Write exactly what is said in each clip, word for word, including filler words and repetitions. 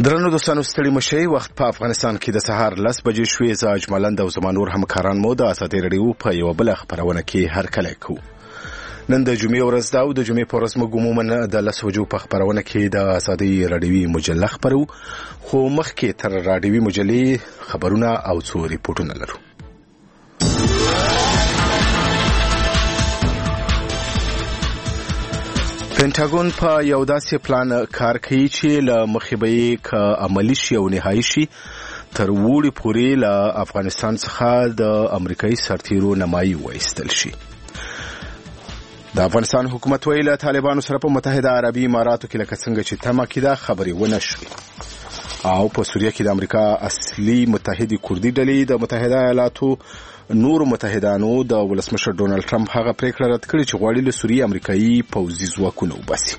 درنو دوستانو ستړي مشي وخت په افغانستان کې د سهار لس بجې شوې. زه اجملند او زما نور همکاران مو د ازادي رادیو په یو بل خبرونه کې هر کله کو. نن د جمعې ورځ دا او د جمعې په ورځ موږ عموما د لس بجو په خبرونه کې د ازادي رادیو مجله خبرو، خو مخکې تر رادیو مجلې خبرونه او څو ریپورتونه لرو. پینټاګون په یو داسې پلان کار کوي چې له مخې به یې که عملي شي او نهایي شي تر وړي پورې له افغانستان څخه د امریکایي سرتیرو نمایي وایستل شي. د افغانستان حکومت ویل له طالبانو سره په متحده عربي اماراتو کې لکه څنګه چې تمه کېده خبرې ونه شوې، او په سوریه کې د امریکا اصلي متحدې کوردي ډلې د متحده ایالاتو نور متحدانو د ولسمشر ډونالد ټرمپ هغه پریکړه رد کړې چې غواړي له سوریې امریکایي پوځي ځواکونه وباسي.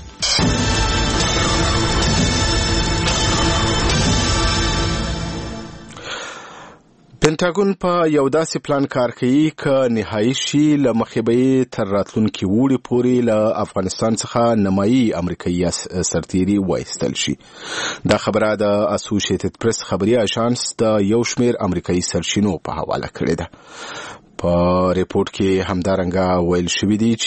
پینټاګون په یو داسې پلان کار کوي که نهایي شي له مخې به یې تر راتلونکي وړي پورې له افغانستان څخه نمایي امریکایي سرتیري وایستل شي. دا خبره د اسوسییټډ پریس خبري اژانس د یو شمېر امریکایي سرچینو په حواله کړې ده. په ریپورت کې همدارنګه ویل شوي دي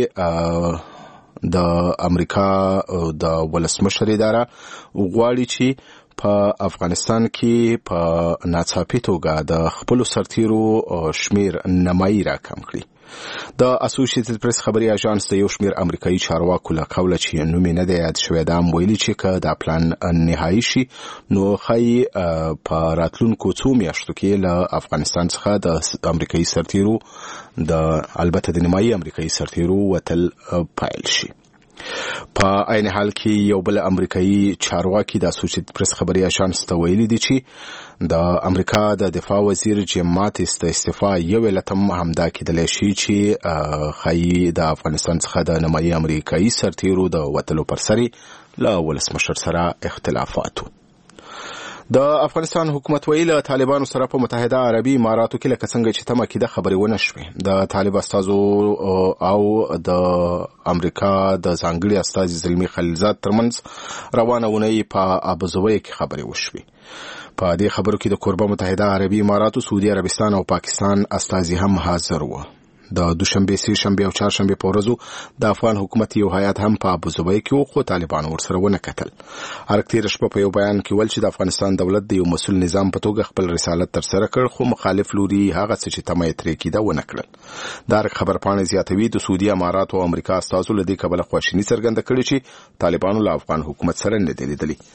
چې د امریکا د ولسمشر اداره غواړي چې په افغانستان کې په ناڅاپي توګه د خپلو سرتیرو شمیر نمایي راکم کړي. د اسوسییټډ پریس خبري اژانس د یو شمیر امریکایي چارواکو له قوله چې نوم یې نه دی یاد شوی دا هم ویلي چې که دا پلان نهایي شي نو ښایي په راتلونکو څو میاشتو کې له افغانستان څخه د امریکایي سرتیرو د البته د نمایي امریکایي سرتیرو وتل پیل شي. په عین حال کې یو بل امریکایي چارواکي د اسوسییټډ پریس خبري اژانس ته ویلي دي چې د امریکا د دفاع وزیر جیم ماتیس د استعفا یو علت هم همدا کېدلی شي چې ښایي د افغانستان څخه د نمایي امریکایي سرتیرو د وتلو پر سر له ولسمشر سره اختلافاتو. د افغانستان حکومت ویل له طالبانو سره په متحده عربي اماراتو کې لکه څنګه چې تمه کېده خبرې ونه شوې. د طالب استازو او د امریکا د ځانګړي استازي زلمي خلیلزاد ترمنځ روانه اونۍ په ابوظبي کې خبرې وشوې. په دې خبرو کې د کوربه متحده عربي اماراتو، سعودي عربستان او پاکستان استازي هم حاضر وو. د دوشنبه، سه شنبه او چهارشنبه په ورځو د افغان حکومت یو هیئت هم په ابوظبي کې وو، خو طالبان ورسره ونه کتل. هرکتیر شپه په یو بیان کې ول چې د افغانستان دولت د یو مسؤل نظام په توګه خپل رسالت تر سره کړ، خو مخالف لوري هغه څه چې تمه یې ترې کېده ونه کړل. دا خبرپاڼې زیاتوي د سعودي امارات او امریکا استازو له دې کبله خواشیني څرګنده کړې چې طالبانو له افغان حکومت سره نه دي لیدلي.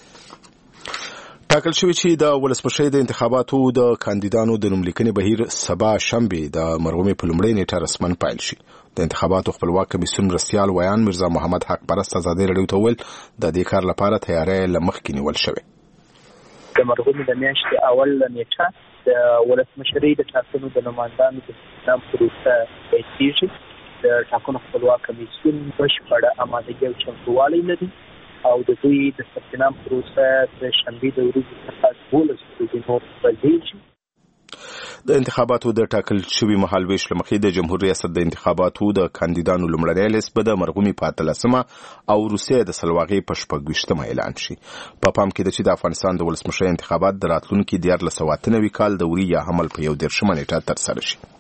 ټاکل شوی چې د ولسمشر د انتخاباتو د کاندیدانو د نوملیکنې بهیر سبا شنبه د مرغومي په لومړۍ نیټه رسمن پیل شي. د انتخاباتو خپلواک کمیسیون مرستیال ویان مرزا محمد حق پرست ازادي رادیو ته ویل د دې کار لپاره تیاری له مخکې نیول شوی. د مرغومي د میاشتې اول نیټه د ولسمشرۍ د ټاکنو د نمایندانو د انتخاب پروسه پیل کیږي. د ټاکنو خپلواک کمیسیون بشپړه آمادګي او چمتووالی لري او د دوی د ثبت نام پروسه د شنبې د ورځې څخه دولس ورځې نور پیلېږي. د انتخاباتو د ټاکل شوي مهالویش له مخې د جمهور ریاست د انتخاباتو د کاندیدانو لومړنی لیست به د مرغومي په اتلسمه او روسیې د سلواغې په شپږویشتمه اعلان شي. په پام کې ده چې د افغانستان د ولسمشر انتخابات د راتلونکي دیارلس سوه اته نوي کال د وری یا حمل په یو دېرشمه نیټه ترسره شي.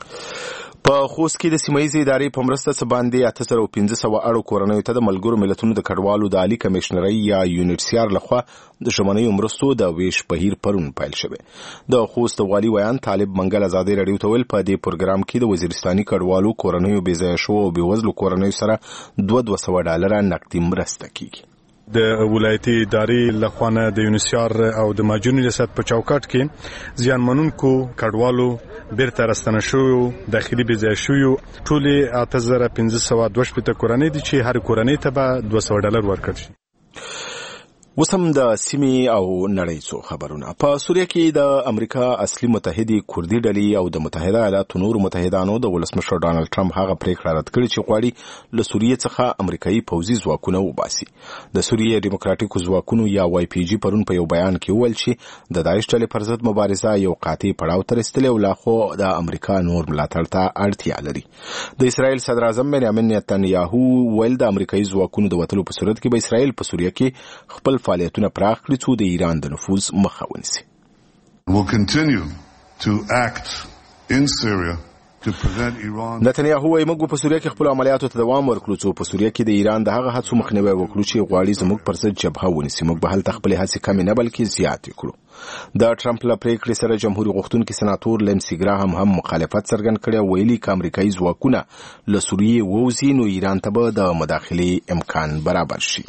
په خوست کې د سیمه‌یزې ادارې په مرسته څه باندې اته زره پنځه سوه اړو کورنیو ته د ملګرو ملتونو د کډوالو د عالي کمیشنرۍ یا یونیټسیار لخوا د ژمنیو مرستو د ویش بهیر پرون پیل شوی. د خوست والي ویان طالب منګل ازادي رادیو ته ویل په دې پروګرام کې د وزیرستاني کډوالو کورنیو بې ځایه شوو او بېوزلو کورنیو سره دوه دوه سوه ډالره نقدي مرسته کیږي. د ولایتي ادارې لخوا د یونیسیار او د ماجونی ریاست په چوکاټ کې زیانمنونکو کډوالو بیرته راستنه شویو داخلي بې ځایه شویو ټولې اته زره پنځه سوه دوه شپېته کورنۍ دي چې هر کورنۍ ته به دوه سوه ډالر ورکړل شي. اوس هم د سیمې او نړۍ څو خبرونه. په سوریه کې د امریکا اصلي متحدې کوردي ډلې او د متحده ایالاتو نور متحدانو د ولسمشر ډونالد ټرمپ هغه پریکړه رد کړې چې غواړي له سوریې څخه امریکایي پوځي ځواکونه وباسي. د سوریې ډیموکراتیکو ځواکونو یا واي پی جی پرون په یو بیان کې وویل چې د داعش ډلې پر ضد مبارزه یو قاطع پړاو ته رسېدلې او لا خو د امریکا نور ملاتړ ته اړتیا لري. د اسرائیل صدر اعظم بنیامین نتنیاهو ویل د امریکایي ځواکونو د وتلو په صورت کې به اسرائیل په سوریه کې خپل فعالیتونه پراخ کړي څو د ایران د نفوذ مخه ونیسي. Will continue to act in Syria نتنیاهو وايي موږ په سوریه کې خپل عملیاتو ته دوام ورکړو څو په سوریه کې د ایران د هغه هڅو مخنیوي وکړو چې غواړي زموږ پر ضد جبهه ونیسي. موږ به هلته خپل هڅې کمې نه بلکې زیاتې کړو. د ټرمپ له پریکړې سره جمهوریت غوښتونکي سناتور لینسي ګراهم هم مخالفت څرګند کړی او ویلي چې امریکایي ځواکونه له سوریې ووځي نو ایران ته به د مداخلې امکان برابر شي.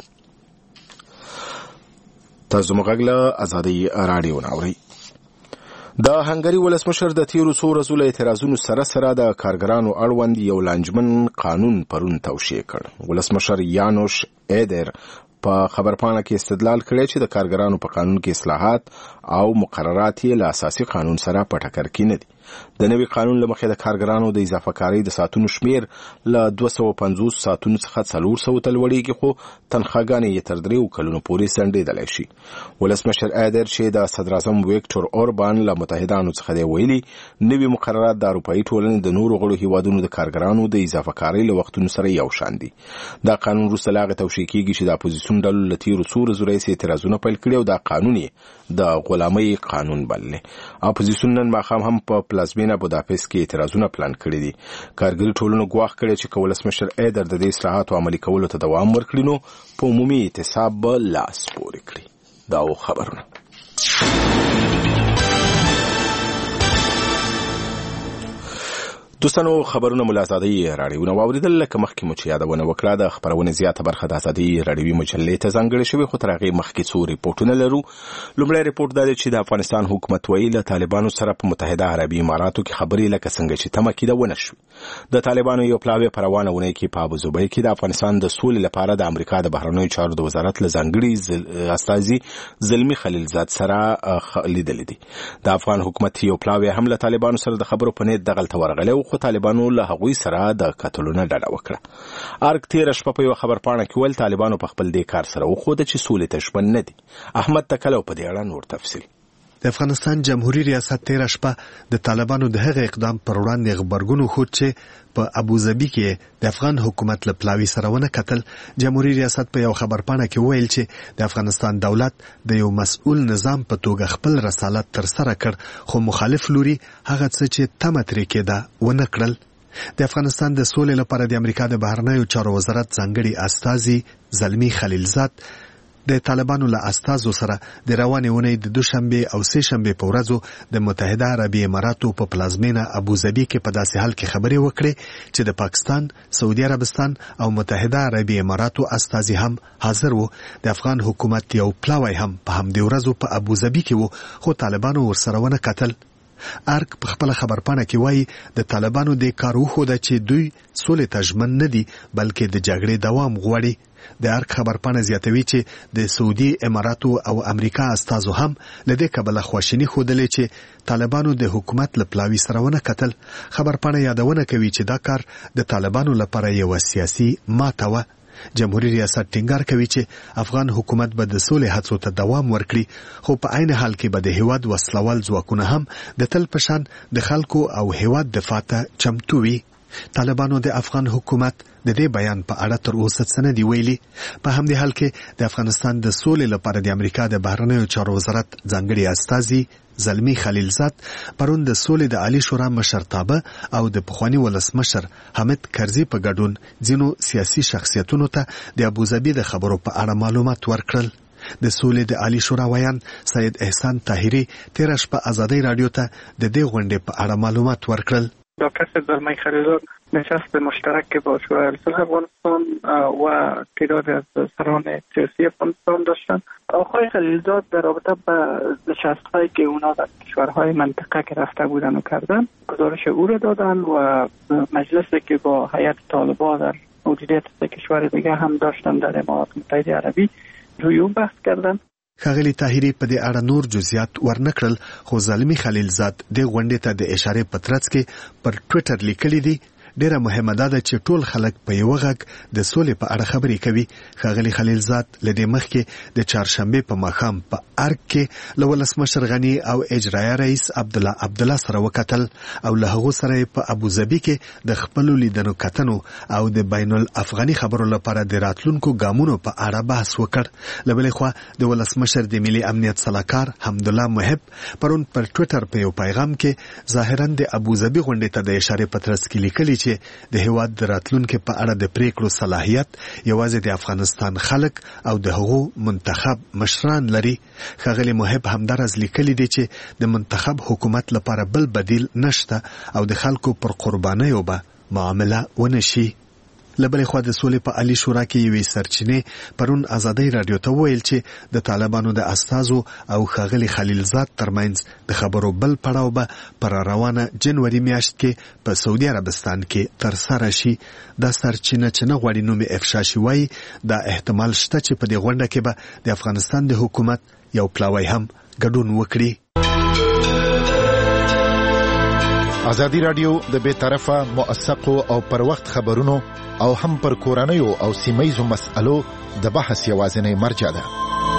تاسو موږ له ازادي رادیو ناوري. د هنګری ولسمشر د تیرو څو ورځو له اعتراضونو سره سره د کارګرانو اړوند یو لانجمن قانون پرون توشیح کړ. ولسمشر یانوش ایدر په خبرپاڼه کې استدلال کړی چې د کارګرانو په قانون کې اصلاحات او مقررات یې له اساسي قانون سره په ټکر کې نه دي. د نوي قانون له مخې د کارګرانو د اضافه کارۍ د ساعتونو شمیر له دوه سوه پنځوس ساعتونو څخه څلور سوو ته لوړېږي خو تنخواګانې یې تر دریو کلونو پورې ځنډېدلی شي. ولسمشر ایدر چې د صدراعظم ویکټور اوربان له متحدانو څخه دی ویلي نوي مقررات د اروپایي ټولنې د نورو غړو هیوادونو د کارګرانو د اضافه کارۍ له وختونو سره یو شان دي. دا قانون وروسته له هغې توشیح کېږي چې د اپوزیسیون ډلو له تېرو څو ورځو راهیسې اعتراضونه پیل کړي او دا قانون یې د غلامۍ قانون بللی. اپوزیسیون نن ماښام هم په پلازمینه بوداپست کې اعتراضونه پلان کړي دي. کارګري ټولنو ګواښ کړی چې که ولسمشر ایدر د دې اصلاحاتو عملي کولو ته دوام ورکړي نو په عمومي اعتصاب به لاس پورې کړي. دا و خبرونه. دوستانو خبرونه مو له ازادۍ راډیو نه واورېدل. لکه مخکې مو چې یادونه وکړه د خپرونې زیاته برخه د ازادۍ راډیوي مجلې ته ځانګړې شوې خو تر هغې مخکې څو ریپورټونه لرو. لومړی ریپورټ دا دی چې د افغانستان حکومت وایي له طالبانو سره په متحده عربي اماراتو کې خبرې لکه څنګه چې تمه کېده ونه شوې. د طالبانو یو پلاوی په روانه اونۍ کې په ابوظبي کې د افغانستان د سولې لپاره د امریکا د بهرنیو چارو د وزارت له ځانګړي استازي زلمي خلیلزاد سره لیدلې دي. د افغان حکومت یو پلاوی هم له طالبانو سره د خبرو په نیت دغلته ورغلی خو طالبانو له هغوی سره د کتلو نه ډډه وکړه. ارګ تېره شپه په یوه خبرپاڼه کې ویل طالبانو په خپل دې کار سره وښوده چې سولې ته ژمن نه دي. احمد تکلو په دې اړه نور تفصیل. د افغانستان جمهوریت ریاست تېره شپه د طالبانو د هغه اقدام پر وړاندې غبرګون وښود چې په ابوظبي کې د افغان حکومت له پلاوي سره ونه کتل. جمهوریت ریاست په یو خبرپاڼه کې ویل چې د افغانستان دولت د یو مسؤل نظام په توګه خپل رسالت ترسره کړ خو مخالف لوري هغه څه چې تمه ترې کېده ونه کړل. د افغانستان د سولې لپاره د امریکا د بهرنیو چارو وزارت ځانګړي استازي زلمي خلیلزاد د طالبانو له استازو سره د روانې اونۍ د دوشنبه او سه شنبه په ورځو د متحده عربي اماراتو په پلازمینه ابوظبي کې په داسې حال کې خبرې وکړې چې د پاکستان، سعودي عربستان او متحده عربي اماراتو استازي هم حاضر وو. د افغان حکومت یو پلاوی هم په همدې ورځو په ابوظبي کې وو خو طالبانو ورسره ونه کتل. ارګ په خپل خبرپاڼه کې وایي د طالبانو د کار وښوده چې دوی سولې ته ژمن نه دي بلکې د جګړې دوام غواړي. د ارګ خبرپاڼه زیاتوي چې د سعودي اماراتو او امریکا استازو هم له دې کبله خواشیني ښودلې چې طالبانو د حکومت له پلاوي سره ونه کتل. خبرپاڼه یادونه کوي چې دا کار د طالبانو لپاره یوه سیاسي ماته وه. جمهوریت ریاست ټینګار کوي چې افغان حکومت به د سولې هڅو ته دوام ورکړي خو په عین حال کې به د هیواد وسلوال ځواکونه هم د تل په شان د خلکو او هیواد دفاع ته چمتو وي. طالبانو د افغان حکومت د دې بیان په اړه تر اوسه څه نه دي ویلي. په همدې حال کې د افغانستان د سولې لپاره د امریکا د بهرنیو چارو وزارت ځانګړي استازي زلمي خلیلزاد پرون د سولې د عالی شورا مشرتابه او د پخوانی ولسمشر حامد کرزي په ګډون ځینو سیاسي شخصیتونو ته د ابوظبي د خبرو په اړه معلومات ورکړل. د سولې د عالی شورا ویان سید احسان طاهري تېره شپه ازادۍ راډیو ته د دې غونډې په اړه معلومات ورکړل. دکتر زلمي خلیلزاد نشست مشترک با شورای صلح افغانستان و تعداد از سران سیاسی افغانستان داشتند. آقای خلیلزاد در رابطه با نشست‌هایی که اونا در کشورهای منطقه که رفته بودن و کردن گزارش او را دادن و مجلسی که با هیئت طالبان در موجودیت سه کشور دیگه هم داشتن در امارات متحده عربی روی اون بحث کردن. ښاغلي طاهري په دې اړه نور جزئیات ورنکړل خو زلمي خلیلزاد د غونډې ته د اشارې په ترڅ کې پر ټویټر لیکلي دي ډیره مهمه ده چې ټول خلک په یو غږ د سولې په اړه خبرې کوي. ښاغلي خلیلزاد لدې مخکې د چهارشنبه په ماښام په ارګ کې له ولسمشر غني او اجرایه رئیس عبدالله عبدالله سره وکتل او له هغو سره په ابوظبي کې د خپلو لیدنو کتنو او د بین الافغاني خبرو لپاره د راتلونکو ګامونو په اړه بحث وکړ. له بلې خوا د ولسمشر د ملي امنیت سلاکار حمدالله محب پرون پر ټویټر په یو پیغام کې ظاهرا د ابوظبي غونډې ته د اشارې پترس کې لیکلي چې د هیواد د راتلونکو په اړه د پریکړو صلاحیت یوازې د افغانستان خلک او د هغو منتخب مشران لري. ښاغلي محب همدارز لیکلي دي چې د منتخب حکومت لپاره بل بدیل نشته او د خلکو پر قربانیو به معامله ونشي. لبلې خوا د سولې په عالی شورا کې یوې سرچینې پرون ازادي رادیو ته ویل چې د طالبانو د استازو او ښاغلي خلیلزاد ترمنځ د خبرو بل پړاو به پر روانه جنوري میاشت کې په سعودي عربستان کې تر سره شي. دا سرچینه چې نه غواړي نوم افشا شي وایي دا احتمال شته چې په دې غونډه کې به د افغانستان د حکومت یو پلاوی هم ګډون وکړي. ازادي رادیو د بے طرفه موثقو او پر وخت خبرونو او هم پر کورنیو او سیمایزو مسألو د بحث یوازینی مرجع ده.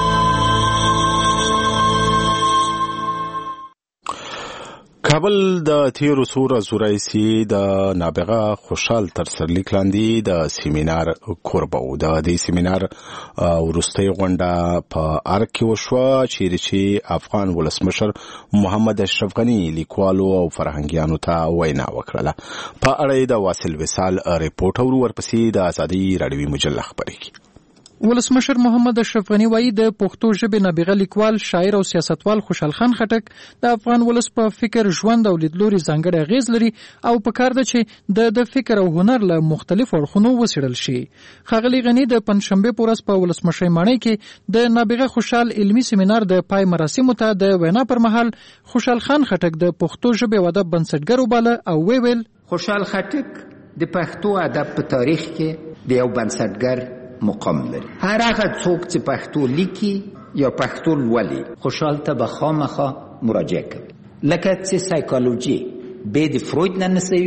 کابل د تیرو څو ورځو راهیسې د نابغه خوشحال تر سرلیک لاندې د سیمینار کوربه و. د دې سیمینار وروستۍ غونډه په ارګ کې وشوه چیرې چې افغان ولسمشر محمد اشرف غني لیکوالو او فرهنګیانو ته وینا وکړله. په اړه د واصل وصال ریپورټ او ورپسې د ازادي راډیوي مجله خبرې کوي. ولسمشر محمد اشرف غني وایي د پښتو ژبې نابغه لیکوال، شاعر او سیاستوال خوشحال خان خټک د افغان ولس په فکر، ژوند او لیدلوري ځانګړی اغیز لري او پکار ده چې د د فکر او هنر له مختلفو اړخونو وڅېړل شي. ښاغلي غني د پنجشنبې په ورځ په ولسمشرۍ ماڼۍ کې د نابغه خوشحال علمي سیمینار د پای مراسمو ته د وینا پر مهال خوشحال خان خټک د پښتو ژبې او ادب بنسټګر وباله او ویل خوشحال خټک د پښتو ادب په تاریخ کې د یو بنسټګر مقام لري. هر هغه څوک چې پښتو لیکي یا پښتو لولي خوشحال ته به خامخا مراجعه کوي. لکه چې سایکولوژي به د فروید نه نسوي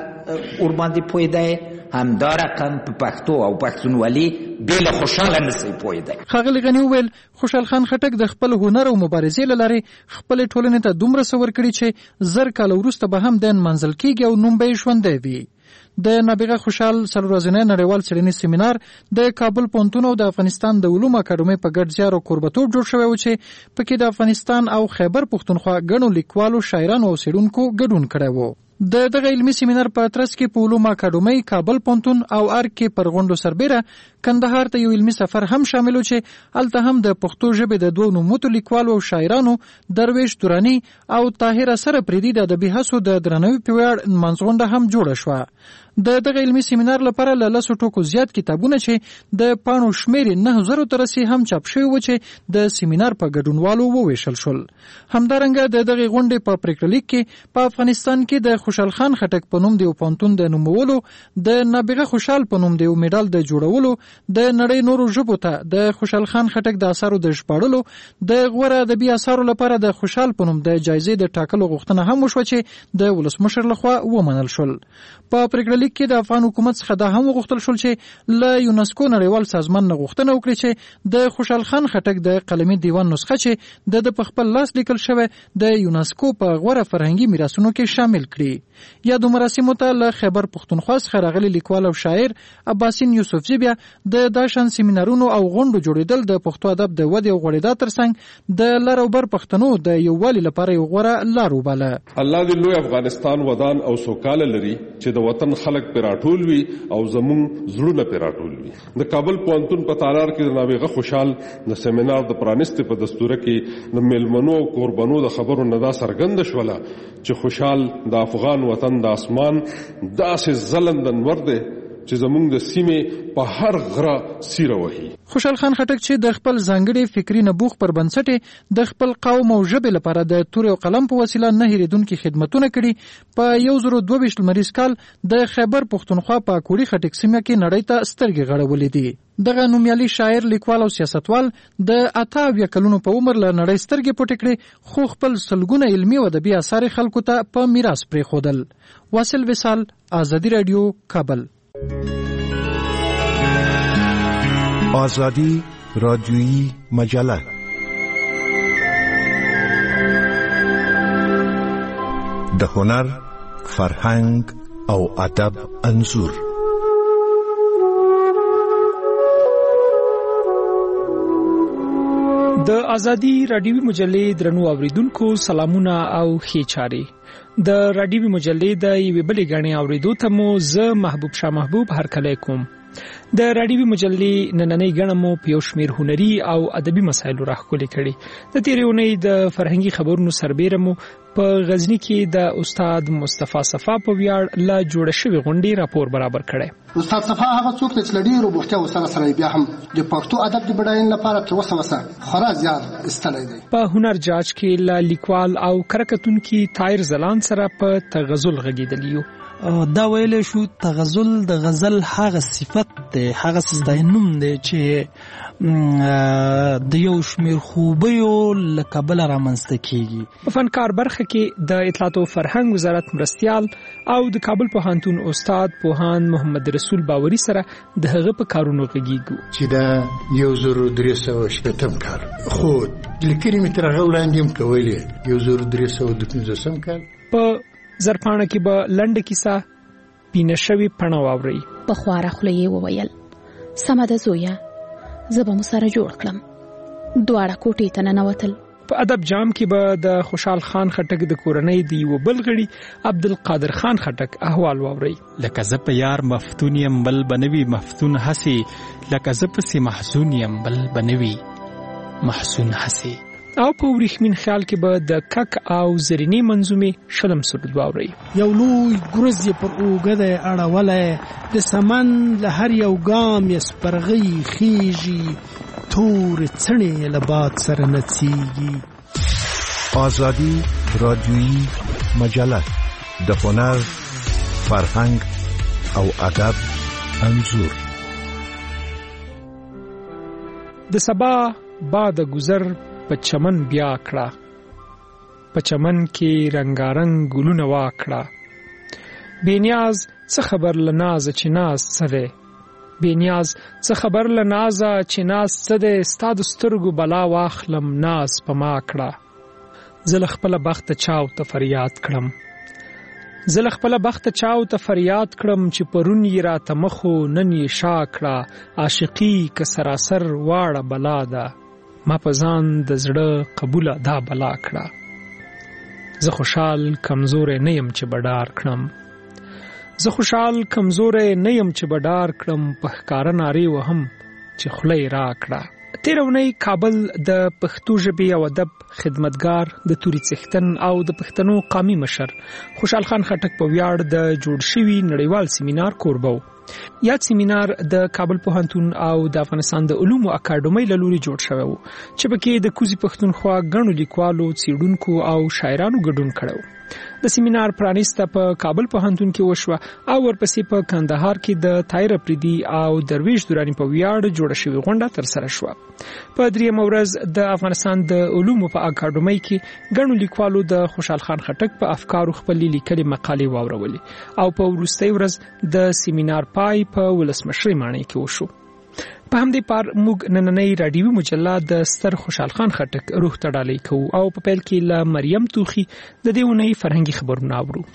اور باندې پوهیده، همدا رقم په پښتو او پښتونولي به له خوشحاله نسوي پوهیده. ښاغلي غني وویل خوشحال خان خټک د خپل هنر او مبارزې له لارې خپل ټولنې ته دومره څه ورکړي چې زر کاله وروسته به هم د منزل کېږي او نوم به یې ژوندی وي. د نابغه خوشحال څلور ورځنی نړیوال څېړنیز سیمینار د کابل پوهنتون او د افغانستان د علومو اکاډمۍ په ګډ زیار او کوربتوب جوړ شوی و چې پکې د افغانستان او خیبر پښتونخوا ګڼو لیکوالو، شاعرانو او څېړونکو ګډون کړی و. د دغه علمي سیمینار په ترڅ کې په علومو اکاډمۍ، کابل پوهنتون او ارګ کې پر غونډو سربېره کندهار ته یو علمي سفر هم شامل و چې هلته هم د پښتو ژبې د دوو نوموتو لیکوالو او شاعرانو درویش دراني او طاهر اثر پریدي د ادبي هڅو د درناوي په ویاړ نمانځغونډه هم جوړه شوه. د دغه علمي سیمینار لپاره له لسو ټوکو زیات کتابونه چې د پاڼو شمېر نه زرو ته رسي هم چاپ شوي و چې د سیمینار په ګډونوالو وویشل شول. همدارنګه د دغې غونډې په پریکړه لیک کې په افغانستان کې د خوشحال خان خټک په نوم د یو پوهنتون د نومولو، د نابغه خوشحال په نوم د یو میډال د جوړولو، د نړۍ نورو ژبو ته د خوشحال خان خټک د اثارو د ژباړلو، د غوره ادبي اثارو لپاره د خوشحال په نوم د جایزې د ټاکلو غوښتنه هم وشوه چې د ولسمشر لخوا ومنل شول. په پریکړه لیک کې د افغان حکومت څخه دا هم وغوښتل شول چې له یونسکو نړیوال سازمان نه غوښتنه وکړي چې د خوشحال خان خټک د قلمي دیوان نسخه چې د په خپل لاس لیکل شوی د یونسکو په غوره فرهنګي میراثونو کې شامل کړي. یادو مراسمو ته له خیبر پښتونخوا څخه راغلي لیکوال او شاعر عباسین یوسفزي بیا د داشان سیمینارونو او غونډو جوړېدل د پښتو ادب د ودې او غوړېدا ترڅنګ د لر او بر پښتنو د یووالي لپاره یو غوره لار وباله. الله دې لوی افغانستان ودان او سوکاله لري چې د وطن خلک پر راټول وي او زمون زړونه پر راټول وي. د کابل پوهنتون په تالار کې د نابغه خوشحال د سیمینار د پرانیستې په دستوره کې د میلمنو او قربانو د خبرو نه دا څرګنده شوله چې خوشحال د افغان وطن د اسمان داسې ځلنده انور دی چې زمونږ د سیمې په هر غره سیره وهي. خوشحال خان خټک چې د خپل ځانګړي فکري نبوغ پر بنسټ د خپل قوم او ژبې لپاره د تورې او قلم په وسیله نه هېرېدونکي خدمتونه کړي، په یو زرو دوه ویشت لمریز کال د خیبر پښتونخوا په کوړي خټک سیمه کې نړۍ ته سترګې غړولې دي. دغه نومیالي شاعر، لیکوال او سیاستوال د اته اویا کلونو په عمر له نړۍ سترګې پټې کړې، خو خپل سلګونه علمي او ادبي اثار خلکو ته په میراث پرېښودل. واصل وصال، آزادی رادیو، کابل. آزادی رادیویی مجله د هنر، فرهنګ او ادب انځور. د آزادی رادیوي مجلې درنو اوریدونکو سلامونه او ښې چارې. د رادیوي مجلې د یوې بلې غاڼې اوریدو ته مو زه محبوب شاه محبوب هرکلی کوم. د رادیوي مجلې نننۍ غاڼه مو په یو شمېر هنري او ادبي مسایلو راښکلې کړي. د تېرې اونۍ د فرهنګي خبرونو سربیره مو په غزنی کې د استاد مصطفی صفا په ویاړ لا جوړ شوی غونډې راپور برابر کړي. استاد صفا هغه څوک چې لډیرو بوختیا وسره سره بیا هم د پښتو ادب د بډاینې لپاره تر اوسه وسه خورا زیات استلای دی. په هنر جاج کې لا لیکوال او کرکټونکي طاهر زلان سره په تغزل غږیدلیو. دا ویل شو تغزل د غزل هغه صفت دی، هغه څه نوم دی چې د یو شمیر خوبیو له کبله رامنځته کیږي. په فنکار برخه کې د اطلاعات او فرهنګ وزارت مرستیال او د کابل پوهنتون استاد پوهان محمد رسول باوري سره د هغه په کارونو غږیږو چې دا یو زر درې سوه شپږم کال خو لیکنې مې تر هغه وړاندې هم کولې. یو زر درې سوه د پنځوسم کال په زرپاڼه کې به لنډه کیسه پینه شوی پڼه واوري. په خواره خوله یې وویل، سمه ده زویه، زه به مو سره جوړ کړم. دواړه کوټې ته ننوتل. په ادب جام کې به د خوشحال خان خټک د کورنۍ د یوه بل غړي عبدالقادر خان خټک احوال واوري. لکه زه په یار مفتون یم بل بنوي مفتون هسې، لکه زه پسې محزون یم بل بنوي محزون هسې. او په وریښمین خیال کې به د کک او زرینی منظومې شلم سرود واوري. یو لوی ګرز یې پر اوږه دی اړولی، د سمن له هر یو ګام یې سپرغۍ خیږي، تورې څڼې له باد سره نڅیږي. آزادی رادیویی مجله د هنر، فرهنګ او ادب انځور. د سبا باد گذر په چمن بیا کړه، په چمن کې رنگارنګ ګلونه واکړه. بینیاز څه خبر لناز چې ناز څه دی، بینیاز څه خبر لناز چې ناز څه دی، ستا د سترګو بلا واخلم ناز په ما کړه. زه له خپله بخته چاو ته فریاد کړم، زه له خپله بخته چاو ته فریاد کړم، چې پرون یې راته مخو نن یې شا کړه. عاشقي که سراسر واړه بلا ده، ما په ځان د زړه قبوله دا بلا کړه. زه خوشحال کمزوری نه یم چې بډار کړم، زه خوشحال کمزوری نه یم چې بډار کړم، په ښکاره نارې وهم چې خوله یې را کړه. تېره اونۍ کابل د پښتو ژبې او ادب خدمتګار، د توري څښتن او د پښتنو قامي مشر خوشحال خان خټک په ویاړ د جوړ شوي نړیوال سیمینار کوربه و. یاد سیمینار د کابل پوهنتون او د افغانستان د علومو اکاډمۍ له لوري جوړ شوی و، چې پکې د کوزي پښتونخوا ګڼو لیکوالو، څېړونکو او شاعرانو ګډون کړی و. د سیمینار پرانیسته په کابل پوهنتون کې وشوه او ورپسې په کندهار کې د طاهر اپریدي او درویش دراني په ویاړ جوړه شوې غونډه ترسره شوه. په درېیمه ورځ د افغانستان د علومو په اکاډمۍ کې ګڼو لیکوالو د خوشحال خان خټک په افکارو خپلې لیکلې مقالې واورولې او په وروستۍ ورځ د سیمینار پای په ولسمشرۍ ماڼۍ کې وشو. په همدې پار موږ نننۍ راډیوي مجله د ستر خوشحال خان خټک روح ته ډالۍ کوو او په پیل کې له مریم توخي د دې اونۍ فرهنګي خبرونه اورو.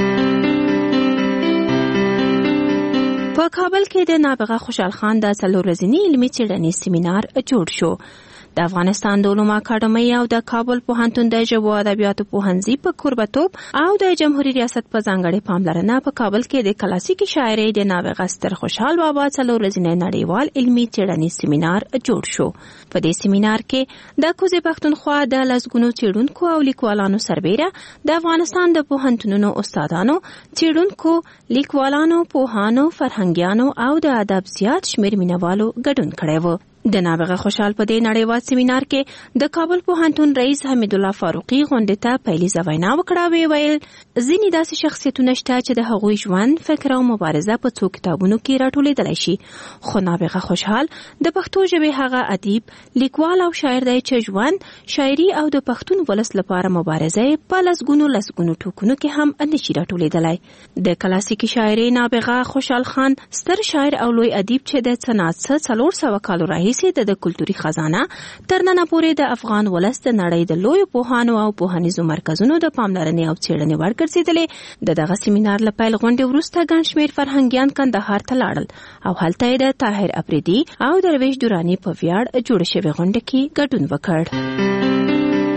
په کابل کې د نابغه خوشحال خان د څلور ورځني علمي څېړنیز سیمینار جوړ شو. د افغانستان د علومو اکاډمۍ او د کابل پوهنتون د ژبو او ادبیاتو پوهنځي په کوربتوب او د جمهوریت ریاست په ځانګړې پاملرنه په کابل کې د کلاسیکي شاعرۍ د نابغه ستر خوشحال بابا څلور ورځنی نړیوال علمي څېړنیز سیمینار جوړ شو. په دې سیمینار کې د کوزي پښتونخوا د لسګونو څېړونکو او لیکوالانو سربیره د افغانستان د پوهنتونونو استادانو، څېړونکو، لیکوالانو، پوهانو، فرهنګیانو او د ادب زیات شمېر مینوالو ګډون کړی و. د نابغه خوشحال په دې نړیوال سیمینار کې د کابل پوهنتون رئیس حمید الله فاروقي غونډې ته پیلیزه وینا وکړه. وی ویل ځینې داسې شخصیتونه شته چې د هغوی ژوند، فکر او مبارزه په څو کتابونو کې راټولېدلی شي، خو نابغه خوشحال د پښتو ژبې هغه ادیب، لیکوال او شاعر دی چې ژوند، شاعري او د پښتون ولس لپاره مبارزه په لسګونو لسګونو ټوکونو کې هم نشي راټولېدلی. د کلاسیکي شاعري نابغه خوشحال خان ستر شاعر او لوی ادیب چې د صنعت څخه څلور سوه کالو راهیسې د کلتوري خزانه تر ننه پورې د افغان ولس د نړۍ د لویو پوهانو او پوهنیزو مرکزونو د پاملرنې او څېړنې وړ ګرځېدلې. د دغه سیمینار له پیل غونډې وروسته ګڼ شمېر فرهنګیان کندهار ته لاړل او هلته یې د طاهر افریدي او درویش دراني په ویاړ جوړه شوې غونډه کې ګډون وکړ.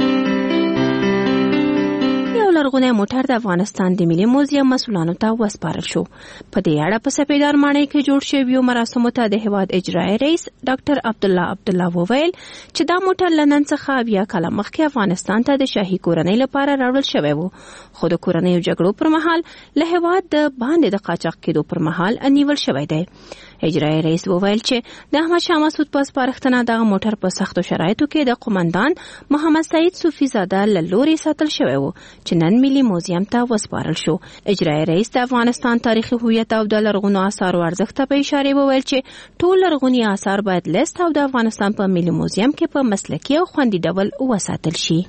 لرغونی موټر د افغانستان د ملي موزیم مسؤلانو ته وسپارل شو. په دې اړه په سپیدار ماڼۍ کې جوړ شویو مراسمو ته د هیواد اجرایي رئیس ډاکټر عبدالله عبدالله وویل چې دا موټر له نن څخه بیا کاله مخکې افغانستان ته د شاهي کورنۍ لپاره راوړل شوی و، خو د کورنیو جګړو پر مهال له هیواد د باندې د قاچاق کېدو پر مهال نیول شوی دی. اجرایي رئیس وویل چې د احمد شاه مسعود په سپارښتنه دغه موټر په سختو شرایطو کې د قومندان محمد سعید صوفي زاده له لورې ساتل شوی و چې نن ملي موزیم ته وسپارل شو. اجرایي رئیس د افغانستان تاریخي هویت او د لرغونو آثارو ارزښت ته په اشاره وویل چې ټول لرغوني آثار باید لیست او د افغانستان په ملي موزیم کې په مسلکي او خوندي ډول وساتل شي.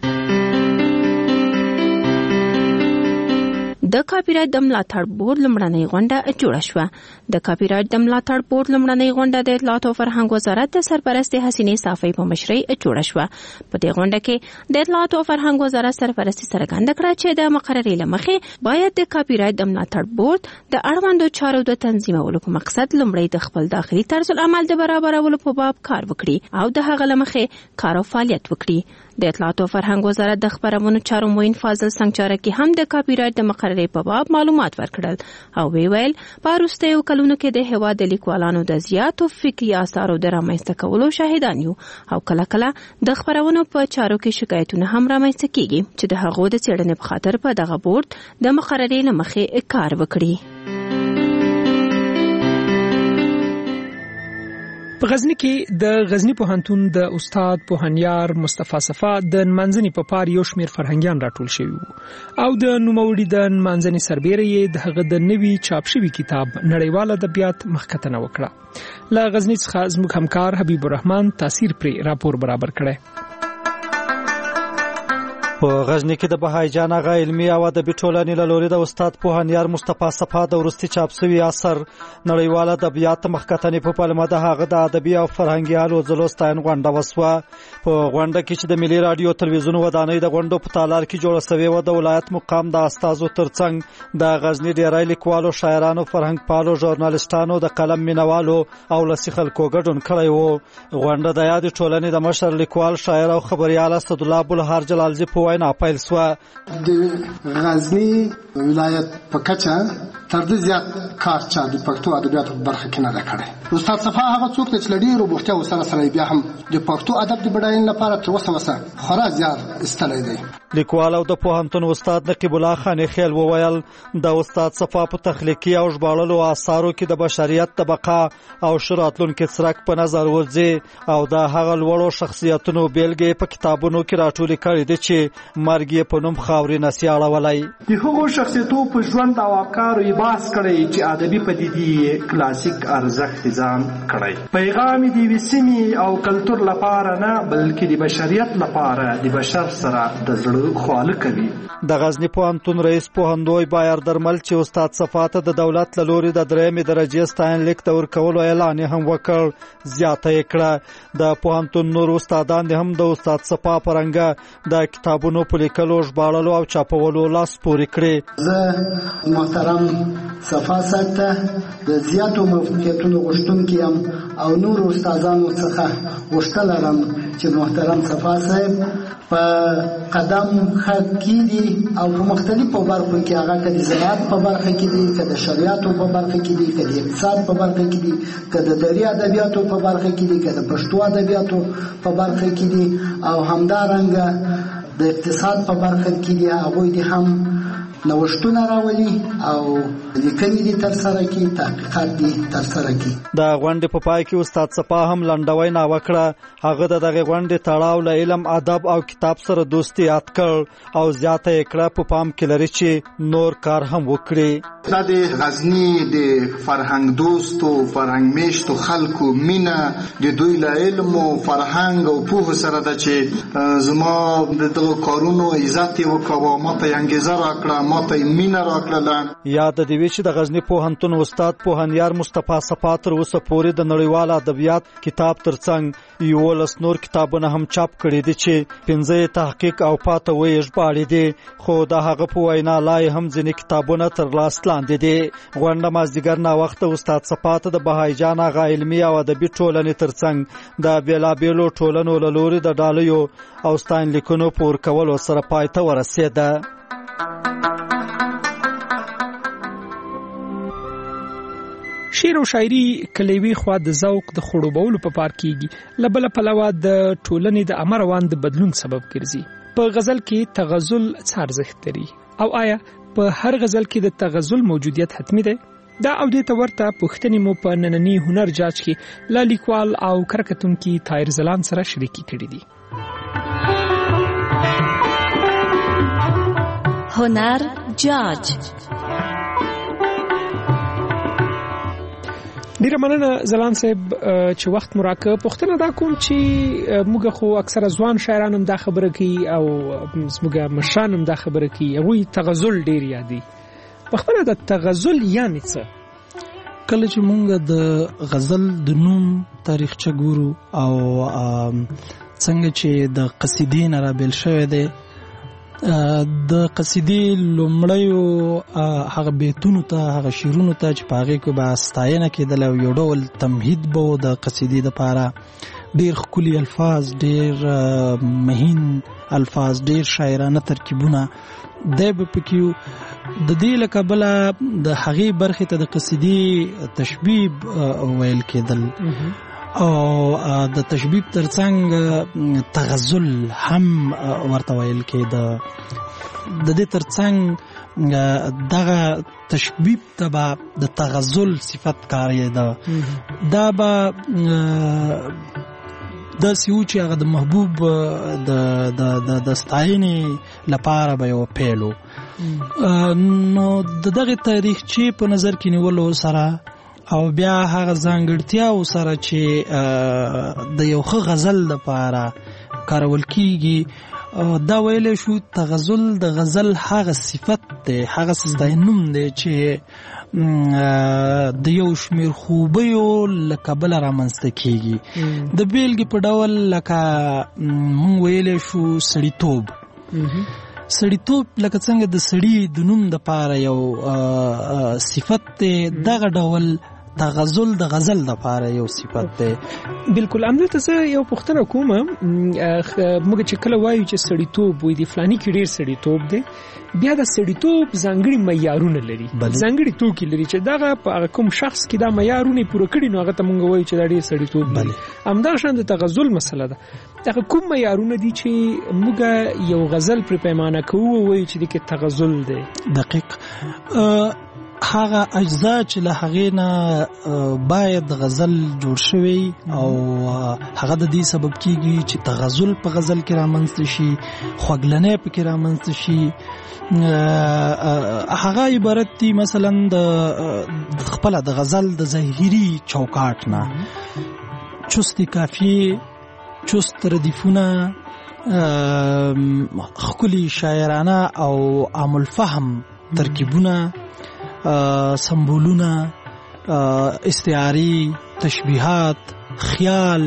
د کاپی رایټ د ملاتړ بورډ لومړنۍ غونډه جوړه شوه. د کاپی رایټ د ملاتړ بورډ لومړنۍ غونډه د اطلاعات او فرهنګ وزارت د سرپرست حسینې صافی په مشرۍ جوړه شوه. په دې غونډه کې د اطلاعات او فرهنګ وزارت سرپرستي څرګنده کړه چې د مقررې له مخې باید د کاپی رایټ د ملاتړ بورډ د اړوندو چارو د تنظیمولو په مقصد لومړی د خپل داخلي طرز العمل د برابرولو په باب کار وکړي او د هغه له مخې کار او فعالیت وکړي. د اطلاعات او فرهنګ وزارت د خبرونو چارو معین فاضل سنگچارکی هم د کاپی رایټ د مقررې په باب معلومات ورکړل او وی ویل په وروستیو کلونو کې د هیواد د لیکوالانو د زیاتو فکري آثارو د رامنځته کولو شاهدان یو او کله کله د خبرونو په چارو کې شکایتونه هم رامنځته کیږي چې د هغو د څېړنې په خاطر په دغه بورډ د مقررې له مخې کار وکړي. په غزنی کې د غزنی پوهنتون د استاد پوهنیار مصطفی صفا د منځني په پار یو شمیر فرهنګیان راټول شوی او د نوموړي د منځني سربېره د هغه د نوي چاپ شوی کتاب نړیوال ادبیات مخکتنه وکړه. له غزنی څخه زموږ همکار حبیب الرحمن تاثیر پر راپور برابر کړي. په غزنی کې د بهای جان اغا علمي او ادبي ټولنې له لوري د استاد پوهنیار مصطفی صفا د ورستي چاپ شوی اثر نړیوال ادبیات مخکتنې په پلمه د هغه د ادبي او فرهنګي الو ځلوستاین غونډه وسوه. په غونډه کې چې د ملي رادیو تلویزیون ودانۍ د غونډو په تالار کې جوړه شوې و د ولایت مقام د استادو ترڅنګ د غزنی ډیری لیکوالو، شاعرانو، فرهنګ پالو، ژورنالیستانو، د قلم مینوالو او لسی خلکو ګډون کړی و. غونډه د یاد ټولنې د مشر لیکوال، شاعر او خبريال اسد الله ابوالهار جلالزی په وینا پیل شوه. د غزنی ولایت په کچه تر دې زیات کار چا د پښتو ادبیاتو برخه کې نه ده کړی. استاد صفا هغه څوک چې لډي روبوټیا وسره سره بیا هم د پښتو ادب د بډاین لپاره تر اوسه وسه خورا زیار استلای دی. لیکوال او د پوهنتون استاد نقیب الله خان خیل وویل د استاد صفا په تخلیقي او ژباړلو آثارو کې د بشریت د بقا او شراتلونکو څرک په نظر ورځي او د هغه لوړو شخصیتونو بیلګې په کتابونو کې راټولې کړي دي چې مرګ په نوم خاورې نسیاړه ولای. د هغو شخصیتونو په ژوند او افکارو یې باس کړی چې ادبي پدیدې کلاسیک ارزښت ځان کړی. پیغام دی وسیمي او کلتور لپاره نه بلکې د بشریت لپاره د بشر سره د زړه خواله کوي. د غزنی پوهنتون رئیس پوهندوی بایر درمل چې استاد صفا ته د دولت له لوري د درېمې درجې ستاین لیک د ورکولو اعلان هم وکړ زیاته یې کړه. د پوهنتون نور استادان هم د استاد صفا پرنګه د کتابونو په لیکلو، ژباړلو او چاپولو لاس پورې کړي. زه محترم صفا صاحب ته د زیاتو موفقیتونو غوښتونکی یم او نور استادانو څخه غوښتل لرم چې محترم صفا صاحب په قدم خط کیدي او په مختلفو برخو کې هغه کدي زراعت په برخه کې دي، کده شریعتو په برخه کې دي، کده اقتصاد په برخه کې دي، کده دري ادبیاتو په برخه کې دي، کده پښتو ادبیاتو په برخه کې دي او همدارنګه د اقتصاد په برخه کې دي هغوی دي هم نوښتونه راولي او لیکنې دي تر سره کی تحقیقات دي تر سره کی. د غونډې په پای کې استاد صفا هم لنډوي نه وکړه. هغه د دغه غونډې تړاو له علم ادب او کتاب سره دوستي یاد کړ او زیاته یې کړه په پام کې لري چې نور کار هم وکړي. دا د غزنی د فرهنګ دوستو فرهنګ میشتو خلکو مینا د دوی له علم او فرهنګ او پوهه سره د چې زما د دغه کارونو عزت وکاوه ماته انګیزه راکړه ماته مینا راکړه. یاد د دې چې د غزنی پوهنتون استاد پوهنیار مصطفی صفا تر اوسه پورې د نړیوال ادبیات کتاب ترڅنګ یولس نور کتابونه هم چاپ کړي دي چې پنځه تحقیق او پاته وې ژباړي دي خو د هغه په وینا لای هم ځینې کتابونه تر لاس لاندې دي. غونډه مازدیګر نا وخت استاد صفا ته د بهاي جان اغا علمي او ادبي ټولنې ترڅنګ د بیلابیلو ټولنو له لوري د ډالیو او ستاین لیکونو پور کولو سره پای ته ورسېده. شعر او شاعري کلیوي خوا د ذوق د خړوبولو په پار کیږي لبل پلوا د ټولنې د امر روان د بدلون سبب ګرځي. په غزل کې تغزل څه ارزښت لري او آیا په هر غزل کې د تغزل موجودیت حتمی ده؟ دا او دې ته ورته پوښتنې مو په نننی هنر جاج کې لا لیکوال او کرکټونکي طاهر زلان سره شریکي کړې دي. هنر جاج. ډیره مننه زلان صاحب چې وخت مو راکړ. پوښتنه دا کوم چې موږ خو اکثره ځوان شاعران هم دا خبره کوي او موږ مشران هم دا خبره کوي هغوی تغزل ډیر یادي. پخپله د تغزل یعنی څه؟ کله چې موږ د غزل د نوم تاریخچه ګورو او څنګه چې د قصیدې نه رابیل شوی دی د قصیدې لومړیو هغه بیتونو ته هغه شعرونو ته چې په هغې کې به ستاینه کېدله او یو ډول تمهید به و د قصیدې دپاره ډېر ښکلي الفاظ ډېر مهین الفاظ ډېر شاعرانه ترکیبونه دی به پکې د دې له کبله د هغې برخې ته د قصیدې تشبیب ویل کېدل او د تشبیب ترڅنګ تغزل هم ورته ویل کېده. د دې ترڅنګ دغه تشبیب ته به د تغزل صفت کارېده. دا به داسې و چې هغه د محبوب د د ستاینې لپاره به یو پیل و. نو د دغې تاریخچې په نظر کې نیولو سره او بیا هغه ځانګړتیاو سره چې د یو ښه غزل لپاره کارول کیږي دا ویلی شو تغزل د غزل هغه صفت دی هغه ستاینوم دی چې د یو شمیر خوبیو له کبله رامنځته کیږي. د بیلګې په ډول لکه مونږ ویلی شو سړیتوب. سړیتوب لکه څنګه د سړي د نوم دپاره یو صفت دی دغه ډول تغزل د غزل دپاره یو صفت دی. بالکل. همدلته زه یو پوښتنه کوم موږ چې کله وایو چې سړیتوب وایي د فلاني کې ډېر سړیتوب دی بیا د سړیتوب ځانګړي معیارونه لري ځانګړي توکي لري چې دغه په کوم شخص کې دا معیارونه پوره کړي نو هغه ته موږ وایو چې دا ډېر سړیتوب دی. همدغه شان د تغزل مسله ده دغه کوم معیارونه دي چې موږ یو غزل پرې پیمانه کوو وایو چې د کې تغزل دی. دقیق. هغه اجزا چې له هغې نه باید غزل جوړ شوی او هغه د دې سبب کیږي چې تغزل په غزل کې رامنځته شي خوږلنۍ پکې رامنځته شي. هغه عبارت دي مثلا د خپله د غزل د ظاهري چوکاټ نه چست قافیې چست ردیفونه ښکلي شاعرانه او عام الفهم ترکیبونه سمبولونه استعاری تشبیهات خیال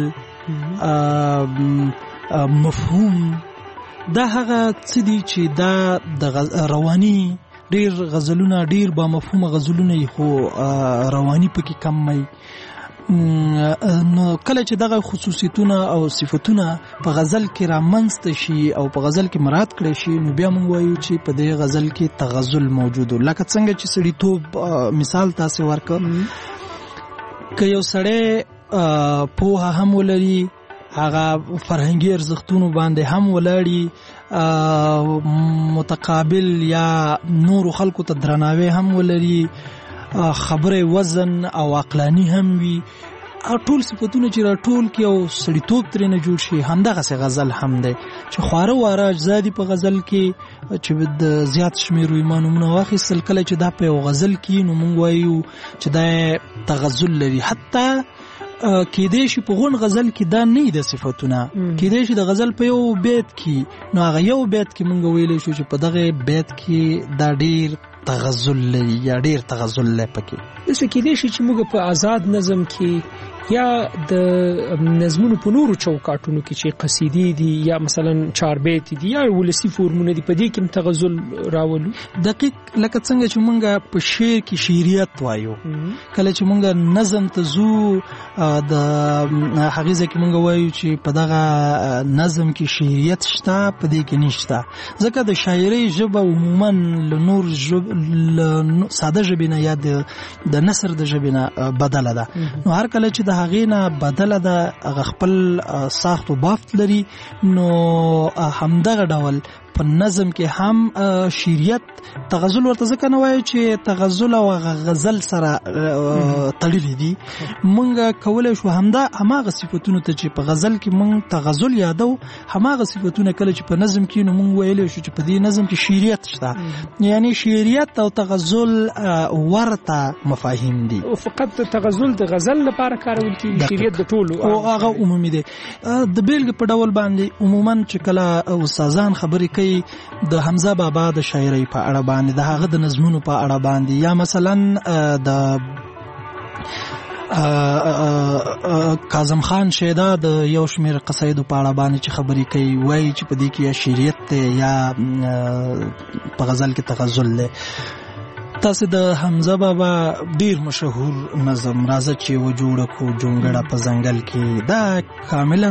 مفهوم دا هغه څه دي چې دا د رواني ډیر غزلونه ډیر با مفهوم غزلونه خو رواني پکې کم وي. نو کله چې دغه خصوصیتونه او صفتونه په غزل کې رامنځته شي او په غزل کې مراعات کړي شي نو بیا موږ وایو چې په دې غزل کې تغزل موجود و. لکه څنګه چې سړیتوب مثال تاسو ورکړ که یو سړی پوهه هم ولري هغه فرهنګي ارزښتونو باندې هم ولاړي متقابل یا نور خلکو ته درناوی هم ولري، خبره وزن او عقلانی هم وي، ټول صفتونه چې را ټول کې او سړیتوب ترې نه جوړ شي. همدغسې غزل هم دی چې خواره واره اجزا دي په غزل کې چې د زیات شمېرو یې ما نومونه واخیستل. کله چې دا په یو غزل کې نو موږ وایو چې دا تغزل لري. حتی کېدای شي په غون غزل کې دا نه د صفتونه، کېدای شي د غزل په یو بیت کې نو هغه یو بیت کې موږ ویلی شو چې په دغه بیت کې دا ډیر تغزل لري یا ډیر تغزل لري پکې. داسې کېدای شي چې موږ په آزاد نظم کې یا د نظمونو په نورو چوکاټونو کې چې قصیدې دي یا مثلا چار بیت دي یا ولسی فورمونه دي په دې کې تغزل راولو. دقیق لکه څنګه چې موږ په شعر کې شعریت وایو، کله چې موږ نظم ته زو د هغې ځای کې موږ وایو چې په دغه نظم کې شعریت شته، په دې کې نشته، ځکه د شاعرۍ ژبه عموما له نور ساده ژبې نه یا د نثر د ژبې نه بدله ده. نو هر کله چې د هغې نه بدله ده هغه خپل ساخت و بافت لري، نو همدغه ډول په نظم کې هم شعریت تغزل ورته ځکه نه وایي چې تغزل او غزل سره تړلي دي. موږ کولی شو همدا هماغه صفتونو ته چې په غزل کې موږ تغزل یادو، هماغه صفتونه کله چې په نظم کې نو موږ ویلی شو چې په دې نظم کې شعریت شته. یعنی شعریت او تغزل ورته مفاهیم دي. فقط تغزل د غزل لپاره کارول کېږي، شعریت د ټولو او هغه عمومي دی. د بیلګې په ډول باندې عموما چې کله استادان خبرې کوي د حمزه بابا د شاعرۍ په اړه باندې، د هغه د نظمونو په اړه باندې، یا مثلا د کاظم خان شیدا د یو شمېر قصایدو په اړه باندې چې خبرې کوي، وایي چې په دې کې یا شعریت دی یا په غزل کې تغزل دی. تاسو د حمزه بابا ډیر مشهور نظم راځه چې و جوړه کو جونګړه په ځنګل کې، دا کاملا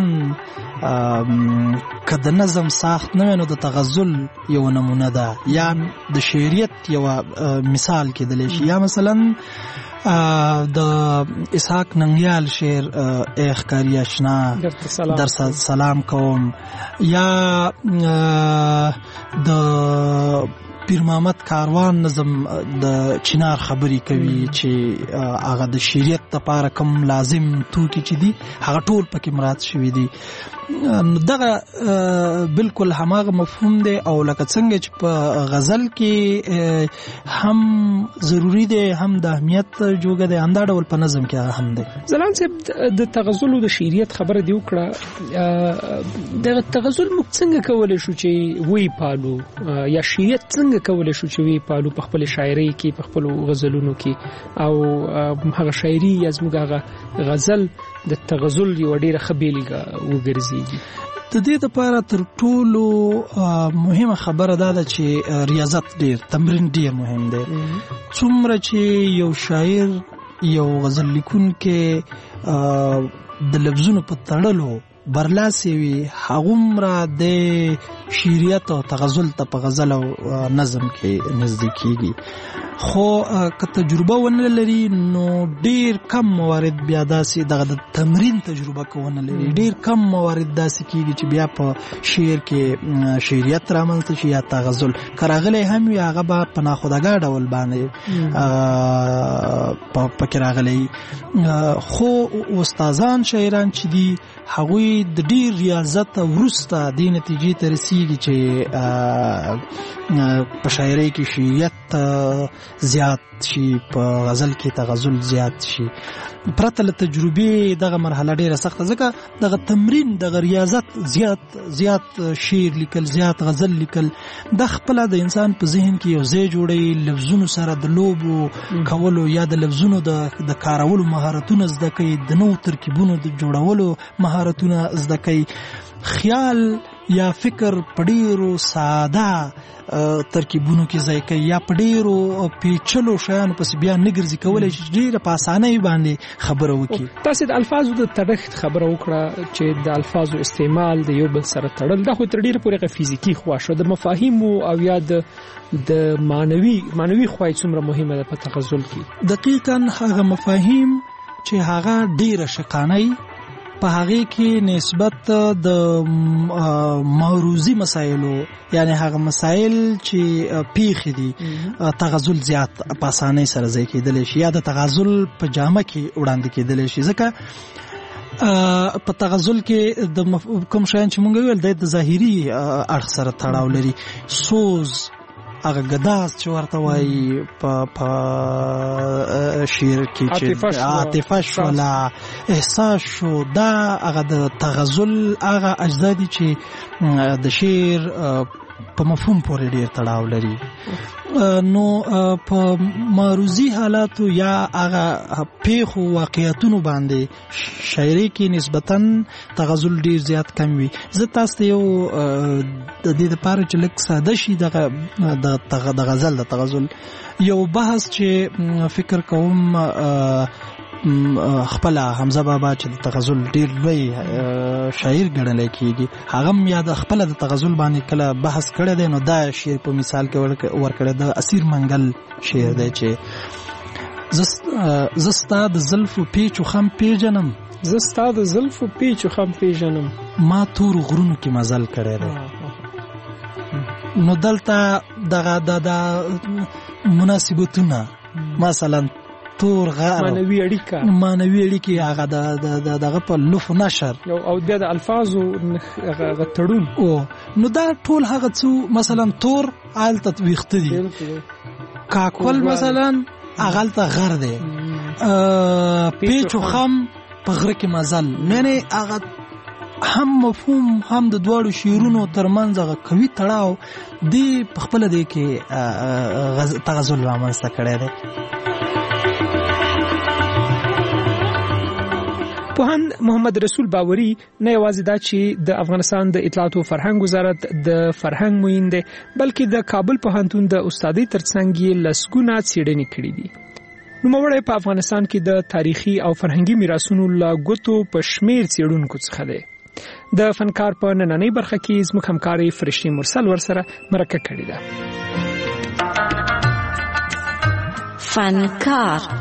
که د نظم ساخت نه نو د تغزل یو نمونه ده یا د شعریت یو مثال کېدلی شي. یا مثلا د اسحاق ننګیال شعر ای ښکاري اشنا در سلام کوم، یا د پیر محمد کاروان نظم د چنار خبرې کوي چې هغه د شعریت لپاره کوم لازم توکي چې دي هغه ټول پکې مراد شوي دي. دغه بالکل هماغه مفهوم دی او لکه څنګه چې په غزل کې هم ضروری دی هم د اهمیت جوګه دی، همدا ډول په نظم کې هم دی. ځلان صاحب د تغزل او د شعریت خبره دی وکړه، د تغزل موږ څنګه کولی شو چې وی پالو یا شعریت څنګه کولی شو چې وی پالو په خپل شاعرۍ کې په خپل غزلونو کې، او هغه شاعري یا زموږ هغه غزل د تغزل یو ډیره ښه بیلګه وګرځي. د دې لپاره تر ټولو مهمه خبره دا ده چې ریاضت ډیر، تمرین ډیر مهم دی. څومره چې یو شاعر یو غزل لیکونکی د لفظونو په تړلو برلاسي وي، هغومره د شعریت او تغزل ته په غزل او نظم کې نزدیک کېږي. خو که تجربه ونه لري نو ډیر کم موارد بیا داسې دغه د تمرین تجربه کوونه لري، ډیر کم موارد داسې کېږي چې بیا په شعر کې شعریت رامنځته شي یا تغزل. که راغلی هم وي هغه به په ناخودآګاه ډول باندې پکې راغلی. خو استادان شاعران چې دي هغوی د ډیر ریاضت وروسته دې نتیجې ته رسیږي چې په شاعرۍ کې شعریت زیات شي، په غزل کې تغزل زیات شي. پرته له تجربې دغه مرحله ډیره سخته، ځکه دغه تمرین دغه ریاضت زیات زیات شعر لیکل، زیات غزل لیکل، د خپله د انسان په ذهن کې یو ځای جوړوي، لفظونو سره د لوبو کولو یا د لفظونو د کارولو مهارتونه زده کوي، د نوو ترکیبونو د جوړولو مهارتونه زده کوي. خیال یا فکر په ډیرو ساده ترکیبونو کې ځای کوي یا په ډیرو پیچلو شیانو پسې بیا نه ګرځي، کولی شي ډیره په اسانۍ باندې خبره وکړي. تاسې د الفاظو د تړښت خبره وکړه چې د الفاظو استعمال د یو بل سره تړل، دا خو تر ډیره پورې فزیکي خوا شو، د مفاهیمو او یا د معنوي معنوي خوا یې څومره مهمه ده په تغزل کې؟ دقیقاً هغه مفاهیم چې هغه ډیره شقانۍ په هغه کې نسبت د موروثي مسایلو یعنی هغه مسایل چې پیښ دي تغزل زیات په اسانۍ سره ځای کېدلی شي یا د تغزل په جامه کې وړاندې کېدلی شي ځکه په تغزل کې د کوم شیان چې مونږ ویل د ظاهري اړخ سره تړاو لري سوز هغه ګداز چې ورته وایي په شعر کې چې عاطفه شوله احساس شو دا هغه د تغزل هغه اجزا دي چې د شعر په مفهوم پورې ډېر تړاو لري نو په معروضي حالاتو یا هغه پیښو واقعیتونو باندې شاعري کې نسبتاً تغزل ډېر زیات کم وي زه تاسو ته یو د دې دپاره چې لږ ساده شي دغه د غزل د تغزل یو بحث چې فکر کوم خپل حمزه بابا چې د تغزل ډیر لوی شاعر ګڼل کېږي هغه یا د خپل د تغزل باندې کله بحث کړی دی نو دا شعر په مثال کې ورکړی د اسیر منګل شعر دی چې زه ستا د زلفو پیچ و خم پیژنم زه ستا د زلفو پیچ و خم پیژنم ما تور غرونو کې مزل کړی دی نو دلته دغه د مناسبتونه مثلا تور غار مانوي اړیکه مانوي اړیکه هغه د دغه په لوف نشر او د الفاظو هغه تړون او نو دا ټول هغه څو مثلا تور آل تطبیق دي کاکول مثلا هغه ته غر دی پیچو خم په غره کې مزل نه نه هغه هم مفهوم هم د دواړو شعرونو ترمنځ هغه قوي تړاو دی په خپل دی کې تغزل رامنځته کړی دی پوهاند محمد رسول باوري نه یوازې دا چې د افغانستان د اطلاعات او فرهنګ وزارت د فرهنګ معین دی بلکې د کابل پوهنتون د استادۍ ترڅنګ یې لسګونه څېړنې کړې دي نوموړی په افغانستان کې د تاریخي او فرهنګي میراثونو له ګوتو په شمیر څېړونکو څخه دی د فنکار په نننۍ برخه کې زموږ همکاري فرشتي مرسل ورسره مرکه کړې ده فنکار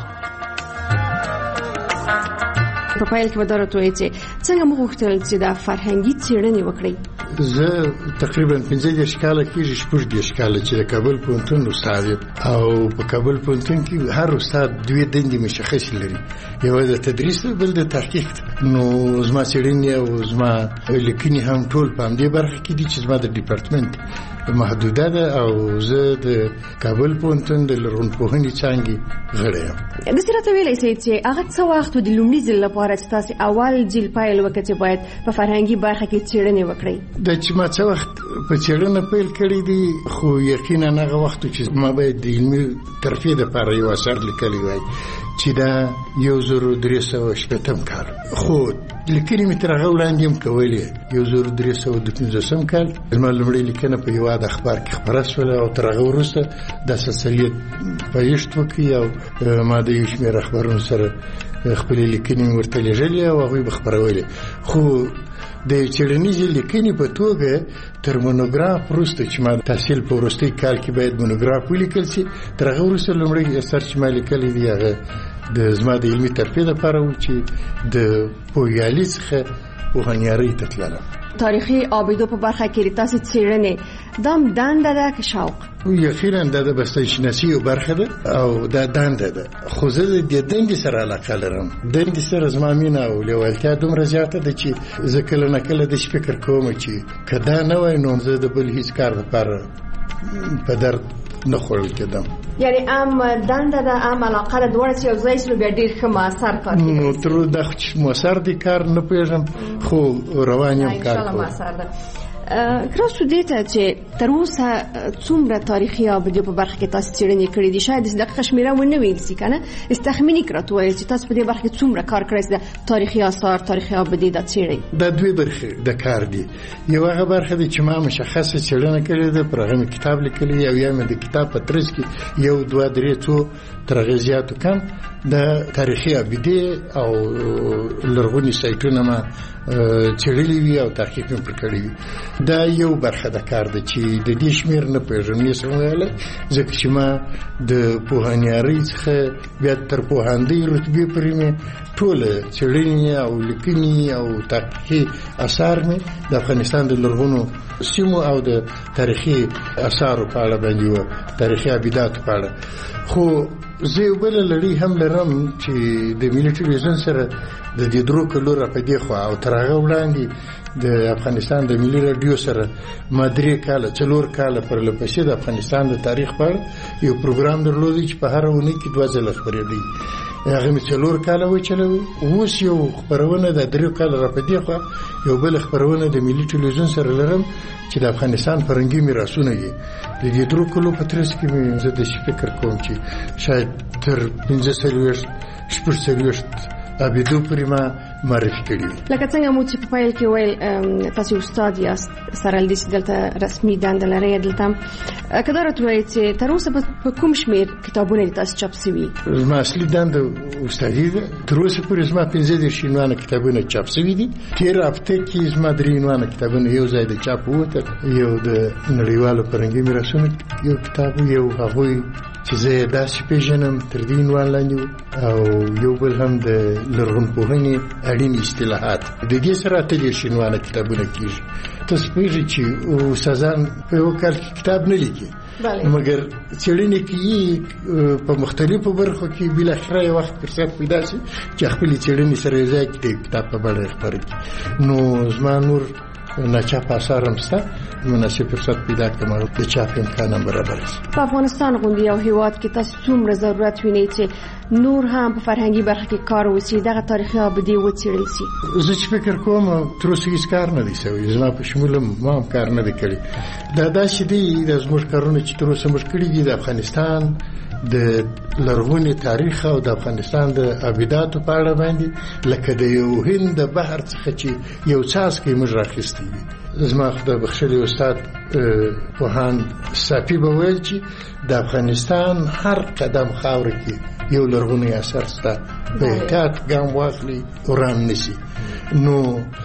په پایل کې وداره توې چې څنګه موږ وختل چې دا فرهنګي څېړنې وکړي زه تقریبا پنځه دېرش کاله کېږي شپږ دېرش کاله چې د کابل پوهنتون استاد یم او په کابل پوهنتون کې هر استاد دوې دندې مشخصې لري یوه د تدریس بل د تحقیق نو زما څېړنې او زما لیکنې هم ټول په همدې برخه کې دي چې زما د ډیپارټمنټ محدوده ده او زه د کابل پوهنتون د لرغونپوهنې څانګې غړی یم داسې راته ویلی سئ چې هغه څه وخت د لومړي ځل لپاره چې تاسې اول ځل پیل وکړه چې باید په فرهنګي برخه کې څېړنې وکړئ دا چې ما څه وخت په څېړنه پیل کړی دي خو یقینا هغه وخت چې ما باید د علمي ترفیع دپاره یو اثر لیکلی وای چې دا یو زر درې سوه شپېتم کال خو لیکنې مې تر هغه وړاندې هم کولې یو زر درې سوه دوه پنځوسم کال زما لومړۍ لیکنه په یوه د اخبار کې خپره شوله او تر هغه وروسته د سلسلې پایښت وکړي او ما د یو شمېر اخبارونو سره خپلې لیکنې مې ورته لېږلې او هغوی به خپرولې خو د څېړنیزې لیکنې په توګه تر مونوګراف وروسته چې ما تحصیل په وروستي کال کې باید مونوګراف ولیکل شي تر هغه وروسته لومړی اثر چې ما لیکلی دی هغه د زما د علمي ترفیع دپاره و چې د پوهیالي څخه پوهنیارۍ ته تلله تاریخي آبیدو په برخه کې تاسو څېړنې دا هم دنده ده که شوق یقینا دا د بستانشناسي یو برخه ده او دا دنده ده خو زه د دې دندې سره علاقه لرم دندې سره زما مینه او لیوالتیا دومره زیاته ده چې زه کله نه کله داسې فکر کوم چې که دا نه وای نو زه د بل هیڅ کار لپاره په درد نه خوړل کېدم یعنی ام دنده ده ام علاقه ده دواړه چې یو ځای شي نو بیا ډېر ښه مؤثر کار کوي نو تر دا چې مؤثر دی کار نه پوهېږم خو روان یم کار کوم کراسو دې ته چې تر اوسه څومره تاریخي آبادیو په برخه کې تاسو څېړنې کړې دي شاید د دقیقه شمېره ونه ویل شي که نه تخمیني کړه ته ووایئ چې تاسو په دې برخه کې څومره کار کړی چې د تاریخي آثار تاریخي آبادي دا څېړئ دا دوې برخې د کار دي یو هغه برخه ده چې ما مشخصه څېړنه کړې ده پر هغه مې کتاب لیکلی او یا مې د کتاب په ترڅ کې یو دوه درې څو تر هغې زیاتو کم د تاریخي آبادي او لرغوني سایټونه ما څېړلي وي او تحقیق هم پر کړی وي. دا یو برخه د کار ده چې د دې شمېر نه پوهېږم نشم ویلی، ځکه چې ما د پوهنیارۍ څخه بیا تر پوهاندۍ رتبې پورې مې ټوله څېړنې او لیکنې او تحقیقي اثار مې د افغانستان د لرغونو سیمو او د تاریخي اثارو په اړه باندې وه، تاریخي ابداتو په اړه. خو زه یو بله لړۍ هم لرم چې د ملي ټلویزیون سره د دې درو کلو را په دې خوا او تر هغه وړاندې د افغانستان د ملي راډیو سره ما درې کاله څلور کاله پرله پسې د افغانستان د تاریخ په اړه یو پروګرام درلودی چې په هره اونۍ کې دوه ځله خپرېدی. هغه مې څلور کاله وچلوي. اوس یو خپرونه د درې کاله را په دې خوا یو بل خپرونه د ملي ټلویزیون سره لرم چې د افغانستان فرهنګي میراثونه دي. د دې درو کلو په ترڅ کې مې زه داسې فکر کوم چې شاید تر پنځه څلوېښت شپږ څلوېښت ابیدو پورې ما معرفي کړي. لکه څنګه مو چې په پیل کې ویل تاسو استاد یاست، سره له دې چې دلته رسمي دنده لرئ، دلته که دا راته ووایئ چې تر اوسه په کوم شمېر کتابونه دي تاسو چاپ سوي؟ زما اصلي دنده استادي ده. تر اوسه پورې زما پنځه دېرش عنوانه کتابونه چاپ سوي دي. تېره هفته کې زما درې عنوانه کتابونه یو ځای د چاپ ووتل. یو د نړیوالو فرهنګي میراثونو یو کتاب، یو هغوی چې زه یې داسې پېژنم تر دې عنوان لاندې و، او یو بل هم د لرغونپوهنې اړین اصطلاحات. د دې سره اته دېرش عنوانه کتابونه کېږي. تاسو پوهېږئ چې استادان په یو کال کې کتاب نه لیکي، مګر څېړنې کوي په مختلفو برخو کې، بالاخره یو وخت فرصت پیدا شي چې خپلې څېړنې سره یو ځای کړي، کتاب په بڼه یې خپاره کړي. نو زما نور ناچاپه اثار هم شته، مناسب فرصت پیدا کړم او د چاپ امکان هم برابر شي. په افغانستان غوندې یو هېواد کې تاسو څومره ضرورت وینئ چې نور هم په فرهنګي برخه کې کار وشي، دغه تاریخي ابدې وڅېړل شي؟ زه چې فکر کوم تر اوسه هېڅ کار نه دی شوی، زما په شمول ما هم کار نه دی کړی. دا داسې دی د زموږ کارونه چې تر اوسه موږ کړي دي د افغانستان د لرغوني تاریخ او د افغانستان د ابداتو په اړه باندې، لکه د یو هند د بحر څخه چې یو څاڅکی موږ راخیستی وي. زما خدای بخښلی استاد پوهاند صافي به ویل چې د افغانستان هر قدم خاوره کې یو لرغونی اثر شته، په احتیاط ګام واخلي وران نشي. نو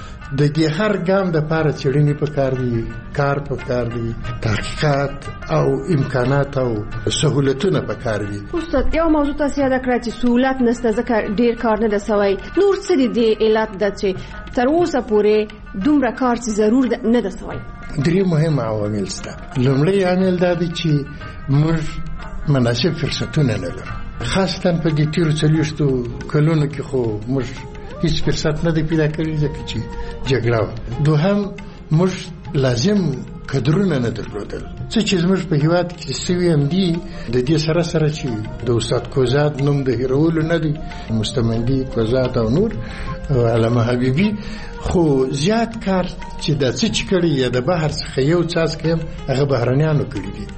د دې هر ګام دپاره څېړنې پکار دي، کار پکار دي، تحقیقات او امکانات او سهولتونه پکار دي. استاد یو موضوع تاسو یاد کړئ چې سهولت نشته ځکه ډیر کار نه دی سوی. نور څه دي د علت ده چې تر اوسه پورې دومره کار چې ضرور نه ده سوی؟ درې مهم عوامل شته. لومړی عامل دا دی چې موږ مناسب فرصتونه نه لرو، خاصتا په دې تېرو څلوېښتو کلونو کې خو موږ هیڅ فرصت نه دی پیدا کړی ځکه چې جګړه وه. دوهم موږ لازم کدرونه نه درلودل، څه چې زموږ په هېواد کې سوي هم دي. د دې سره سره چې د استاد کوزاد نوم د هېرولو نه دی، مستمندي کوزاد او نور علامه حبیبي، خو زیات کار چې دا څه چې کړي یا د بحر څخه یو څاڅکی هم هغه بهرنیانو کړي دي.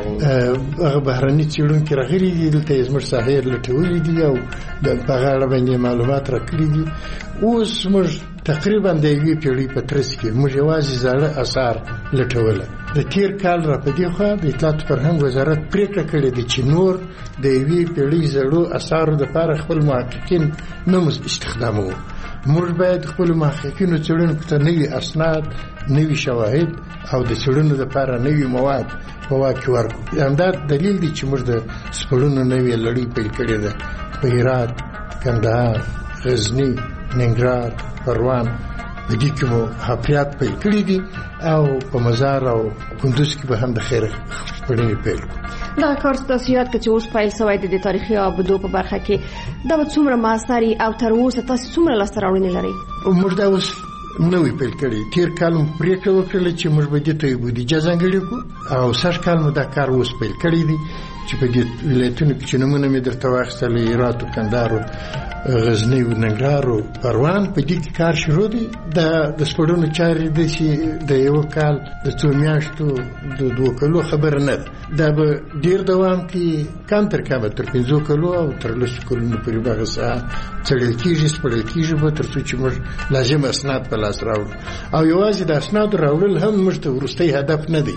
هغه بهرني څېړونکي راغلي دي، دلته یې زموږ ساحې لټولي دي او په هغه اړه باندې معلومات راکړي دي. اوس موږ تقریبا د یوې پیړۍ په ترڅ کې موږ یوازې زاړه اثار لټوله. د تېر کال را په دې خوا د اطلاعاتو فرهنګ وزارت پرېکړه کړې ده چې نور د یوې پیړۍ زړو اثارو دپاره خپل محققین نه استخداموو. موږ باید خپلو محققینو څېړونکو ته نوي اسناد، نوي شواهد او د څېړنو دپاره نوي مواد په واک کې ورکړو. همدا دلیل دی چې موږ د سپړنو نوې لړۍ پیل کړې ده په هرات، کندهار، غزني، ننګرهار، پروان. په دې کې مو حفریات پیل کړي دي او په مزار او کندوز کې به هم د خیر خپرونې پیل کړو. دا کار ستاسو یاد که چې اوس پیل شوی د تاریخي ابدو په برخه کې دا به څومره معاصري او تر اوسه تاسو څومره لاسته راوړنې لرئ؟ موږ دا اوس نوی پیل کړی. تېر کال مو پرېکړه وکړله چې موږ به دې ته بودیجه ځانګړې کړو او سږ کال مو دا کار اوس پیل کړی دی چې په دې ولایتونو کې چې نومونه مې درته واخیستل، هرات، کندهار، غزني، ننګرهار، پروان، په دې کې کار شروع دی. دا د سپړنو چارې د چې د یو کال د څو میاشتو د دوه کلو خبره نه ده، دا به ډیر دوام کوي، کم تر کمه تر پنځو کلو او تر لسو کلونو پورې به هغه څه څېړل کېږي، سپړل کېږي به تر څو چې موږ لازم اسناد په لاس راوړو. او یوازې د اسنادو راوړل هم موږ ته وروستی هدف نه دی،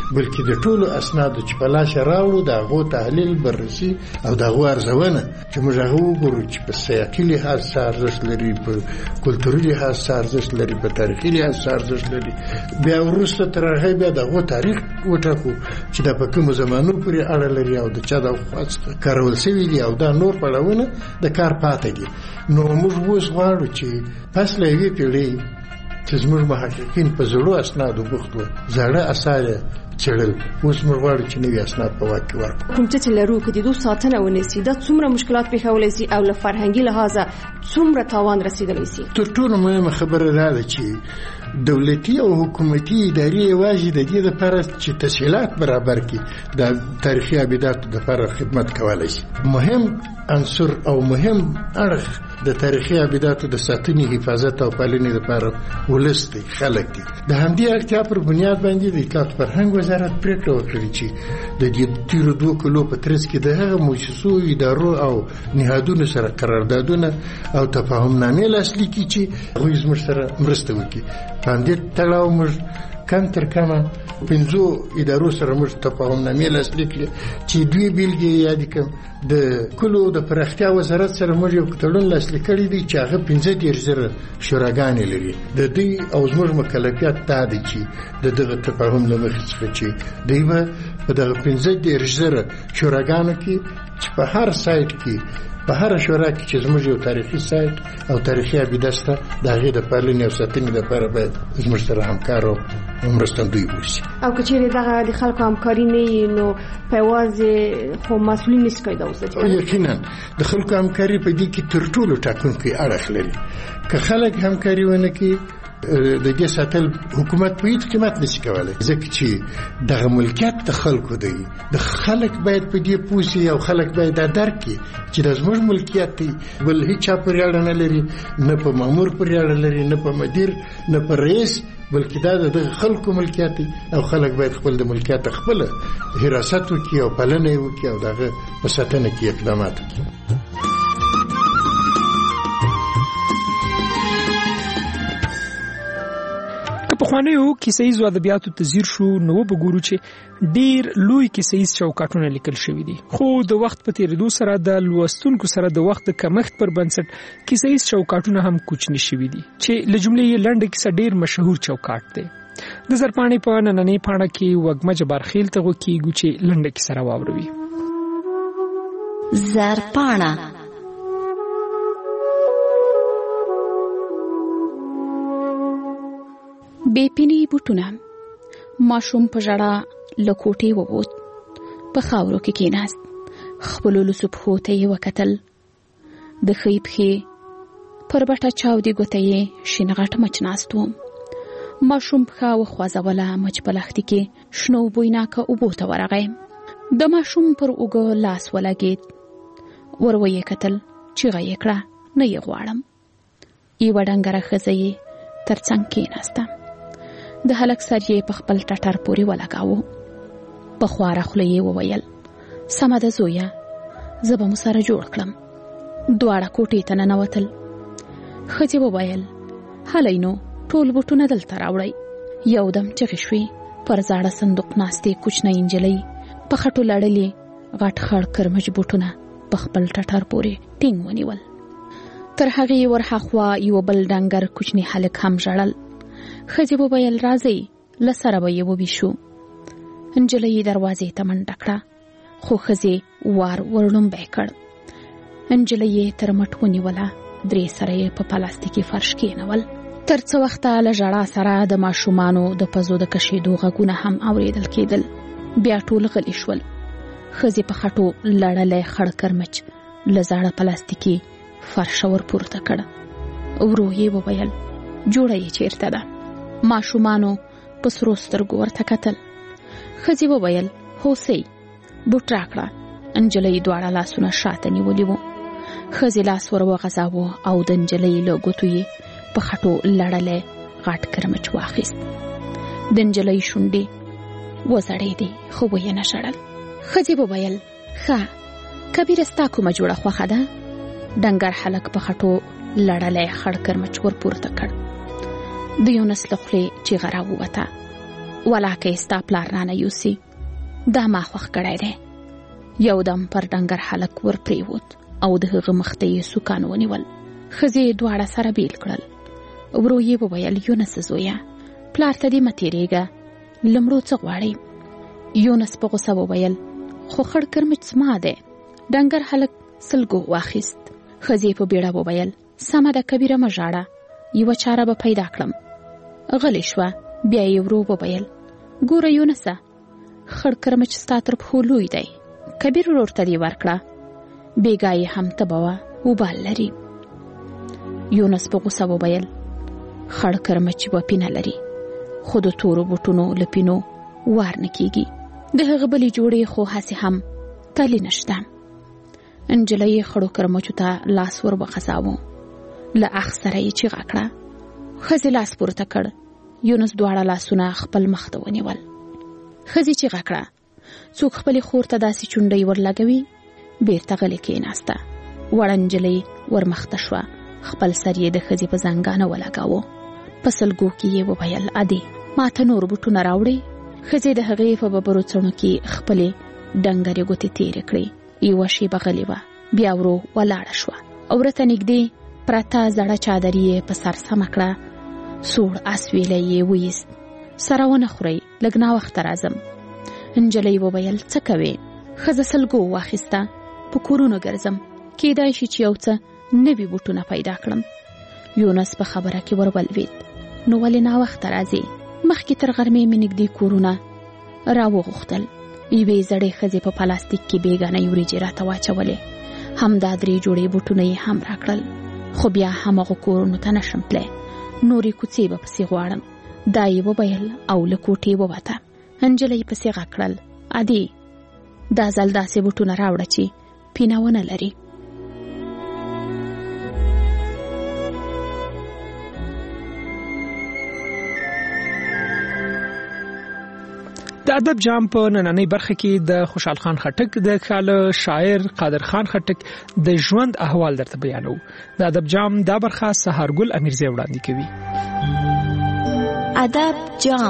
بلکې د ټولو اسنادو چې په لاس راوړو د هغو تحلیل بررسي او د هغو ارزونه چې موږ هغه وګورو چې په سیاقي لحاظ څه ارزښت لري، په کلتوري لحاظ څه ارزښت لري، په تاریخي لحاظ څه ارزښت لري. بیا وروسته تر هغې بیا د هغو تاریخ وټاکو چې دا په کومو زمانو پورې اړه لري او د چا د خوا څخه کارول سوي دي او دا نور پړاوونه د کار پاتې دي. نو موږ اوس غواړو چې پس له یوې پیړۍ چې زموږ محققین په زړو اسنادو بوخت وو، زاړه اثار څېړل، اوس موږ غواړو چې نوي اسناد په واک کې ورکړو. کوم څه چې لرو که د دوی ساتنه ونیسي دا څومره مشکلات پېښولی سي او له فرهنګي لحاظه څومره تاوان رسېدلی سي؟ تر ټولو مهمه خبره دا ده چې دولتي او حکومتي ادارې یوازې د دې لپاره چې تسهیلات برابر کړي د تاریخي ابداتو لپاره خدمت کولی شي. مهم عنصر او مهم اړخ د تاریخي ابداتو د ساتنې، حفاظت او پالنې لپاره ولس دی، خلک دي. د همدې اړتیا پر بنیاد باندې د اطلاعات فرهنګ وزارت پریکړه وکړه چې د دې تیرو دوه کلو په ترڅ کې د هغه مؤسسو، ادارو او نهادونو سره قراردادونه او تفاهمنامې لاسلیک کړي چې هغوی زموږ سره مرسته وکړي. په همدې تړاو موږ کم تر کمه پنځو ادارو سره موږ تفاهمنامې لاسلیک کړې چې دوی بیلګې یاد کړم. د کلو د پراختیا وزارت سره موږ یو تړون لاسلیک کړی دی چې هغه پنځه دېرش زره شوراګانې لري. د دوی او زموږ مکلفیت دا دی چې د دغه تفاهم له مخې څخه چې دوی به په دغه پنځه دېرش زره شوراګانو کې چې په هر سایټ کې په هر شورا کې چې زموږ یو تاریخي سایت او تاریخي ابیده شته د هغې د پالنې او ساتنې لپاره باید زموږ سره همکار او مرستندوی واوسي. او که چېرې دغه د خلکو همکاري نه وي نو په یوازې خو مسؤلین نشي کولی دا وساتي. یقینا د خلکو همکاري په دې کې تر ټولو ټاکونکی اړخ لري. که خلک همکاري ونه کړي د دې ساتل حکومت په هیڅ قیمت نشي کولی، ځکه چې دغه ملکیت د خلکو دی. د خلک باید په دې پوه شي او خلک باید دا درک کړي چې دا زموږ ملکیت دی، بل هیڅ چا پورې اړه نه لري، نه په مامور پورې اړه لري، نه په مدیر، نه په رئیس، بلکې دا د خلکو ملکیت دی او خلک باید خپل د ملکیت خپله حراست وکړي او پالنه یې وکړي او دغه په ساتنه کې اقدامات وکړي. پخوانیو کیسه ییزو ادبیاتو ته ځیر شو نو وګورو چې ډیر لوی کیسه ییز چوکاټونه لیکل شوي دي، خو د وخت په تیریدو سره د لوستونکو سره د وخت د کمښت پر بنسټ کیسه ییز چوکاټونه هم کوچني شوي دي چې له جملې یې لنډه کیسه ډیر مشهور چوکاټ دی. د زرپاڼې په نننۍ پاڼه کې وږمه جبارخیل ته وکیږو چې لنډه کیسه راواوروي. زرپاڼه بې پینې بوټونه. ماشوم په ژړا له کوټې ووت، په خاورو کې کېناست، خپلو لوڅو پښو ته یې وکتل. د ښۍ پښې پر بټه چاودې ګوته یې شین غټ مچ ناست و. ماشوم پښه وخوځوله، مچ په لښتې کې شنو بویناکه اوبو ته ورغی. د ماشوم پر اوږه لاس ولګېد، ور ویې کتل، چیغه یې کړه، نه یې غواړم. یوه ډنګره ښځه یې تر څنګ کېناسته. د هلک سر یې په خپل ټټر پورې ولګاوه. په خواره خوله یې وویل، سمه ده زویه، زه به مو سره جوړ کړم. دواړه کوټې ته ننوتل. ښځې وویل، هلئ نو ټول بوټونه دلته راوړئ. یودم چغې شوې. پر زاړه صندوق ناستې کوچنۍ نجلۍ په خټو لړلې غټ خړ کرمچ بوټونه په خپل ټټر پورې ټینګ ونیول. تر هغې ورهاخوا یو بل ډنګر کوچني هلک هم ژړل. ښځې وویل، راځئ له سره به یې وویشو. نجلۍ دروازې ته منډه کړه، خو ښځې وار ورړومبی کړ. نجلۍ یې تر مټ ونیوله، درې سره یې په پلاستیکي فرش کېنول. تر څه وخته له ژړا سره د ماشومانو د پزو د کشېدو غږونه هم اورېدل کېدل. بیا ټول غلي شول. ښځې په خټو لړلی خړ کرمچ له زاړه پلاستیکي فرش ور پورته کړ. ورو یې وویل، جوړه یې چیرته ده؟ ماشومانو په سرو سترګو ورته کتل. ښځې وویل، هوسۍ، بوټ راکړه. نجلۍ دواړه لاسونه شاته نیولي وو. ښځې لاس ور وغځاوه او د نجلۍ له ګوتو یې په خټو لړلی غټ کرمچ واخیست. د نجلۍ شونډې وزړېدې، خو ویې نه ژړل. ښځې وویل، ښه، کبیره ستا کومه جوړه خوښه ده؟ ډنګر هلک په خټو لړلی خړ کرمچ ور پورته کړ. د یونس له خولې چیغه راووته، ولاکه ستا پلار رانه یوسي دا ما خوښ کړی دی. یو دم پر ډنګر هلک ور پریوت او د هغه مخ ته یې سوکان ونیول. ښځې دواړه سره بیل کړل. ورو یې وویل یونس زویه پلار ته دې مه تېرېږه، له مړو څه غواړې؟ یونس په غوسه وویل خو خړ کرمچ زما دی. ډنګر هلک سلګو واخیست. ښځې په بیړه وویل سمه ده کبیره مه ژاړه، یوه چاره به پیدا کړم. غلې شوه. بیا یې ورو وویل ګوره یونسه خړ کرمچ ستا تر پښو لوی دی، کبیر ورور ته دې ورکړه، بېګا یې هم تبه وه وبال لري. یونس په غوسه وویل خړ کرمچ به پینه لري خو د تورو بوټونو له پینو وار نه کېږي. د هغه بلې جوړې خو هسې هم تلې نشته. نجلۍ خړو کرمچو ته لاس ور وغځاوه. له اخ سره یې چیغه کړه. ښځې لاس پورته کړ. یونس دواړه لاسونه خپل مخ ته ونیول. ښځې چیغه کړه څوک خپلې خور ته داسې چونډۍ ورلګوي؟ بیرته غلې کېناسته. وړه نجلۍ ورمخته شوه. خپل سر یې د ښځې په زنګانه ولګاوه. په سلګو کې یې وویل ادې ما ته نور بوټونه راوړې؟ ښځې د هغې په ببرو څڼو کې خپلې ډنګرې ګوتې تېرې کړې. یوه شېبه غلې وه. بیا ورو ولاړه شوه. ورته نږدې پرته زړه چادري یې په سر سمه کړه. سوړ اسویلی یې ویست. سره ونه خورئ لږ ناوخته راځم. نجلۍ وویل څه کوې؟ ښځه سلګو واخیسته. په کورونو ګرځم، کېدای شي چې یو څه نوي بوټونه پیدا کړم. یونس په خبره کې ور ولوېد. نو ولې ناوخته راځې؟ مخکې تر غرمې مې نږدې کورونه راوغوښتل. یوې زړې ښځې په پلاستیک کې بېګانۍ وریجې راته واچولې. همدا درې جوړې بوټونه یې هم راکړل. خو بیا هماغو کورونو ته نشم تللی، نورې کوڅې به پسې غواړم. دا یې وویل او له کوټې ووته. نجلۍ پسې غږ کړل ادې دا ځل داسې بوټونه راوړه چې پینه ونه لري. د ادب جام په نننۍ برخه کې د خوشحال خان خټک د خیال شاعر قادر خان خټک د ژوند احوال درته بیانو. د ادب جام دا برخه سهارګل امیرزی وړاندې کوي. ادب جام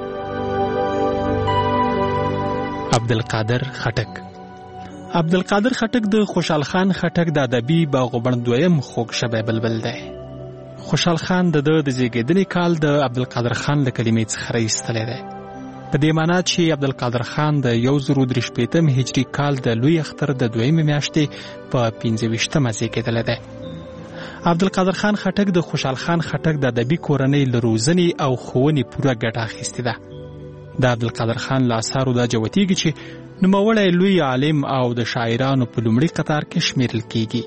عبدالقادر خټک. عبدالقادر خټک د خوشحال خان خټک د ادبي باغوبڼ دویم خوږ شبی بلبل دی. خوشحال خان د د زیږیدنې کال د عبدالقادر خان له کلمې څخه راایستلی دی. په دې معنا چې عبدالقادر خان د یو زرو درې شپېتم هجري کال د لوی اختر د دویمې میاشتې په پنځه ویشتمه زیږېدلی دی. عبدالقادر خان خټک د خوشحال خان خټک د ادبي کورنۍ له روزنې او ښوونې پوره ګټه اخیستې ده. د عبدالقادر خان له اثارو دا جوتېږي چې نوموړی لوی عالم او د شاعرانو په لومړي قطار کې شمیرل کېږي.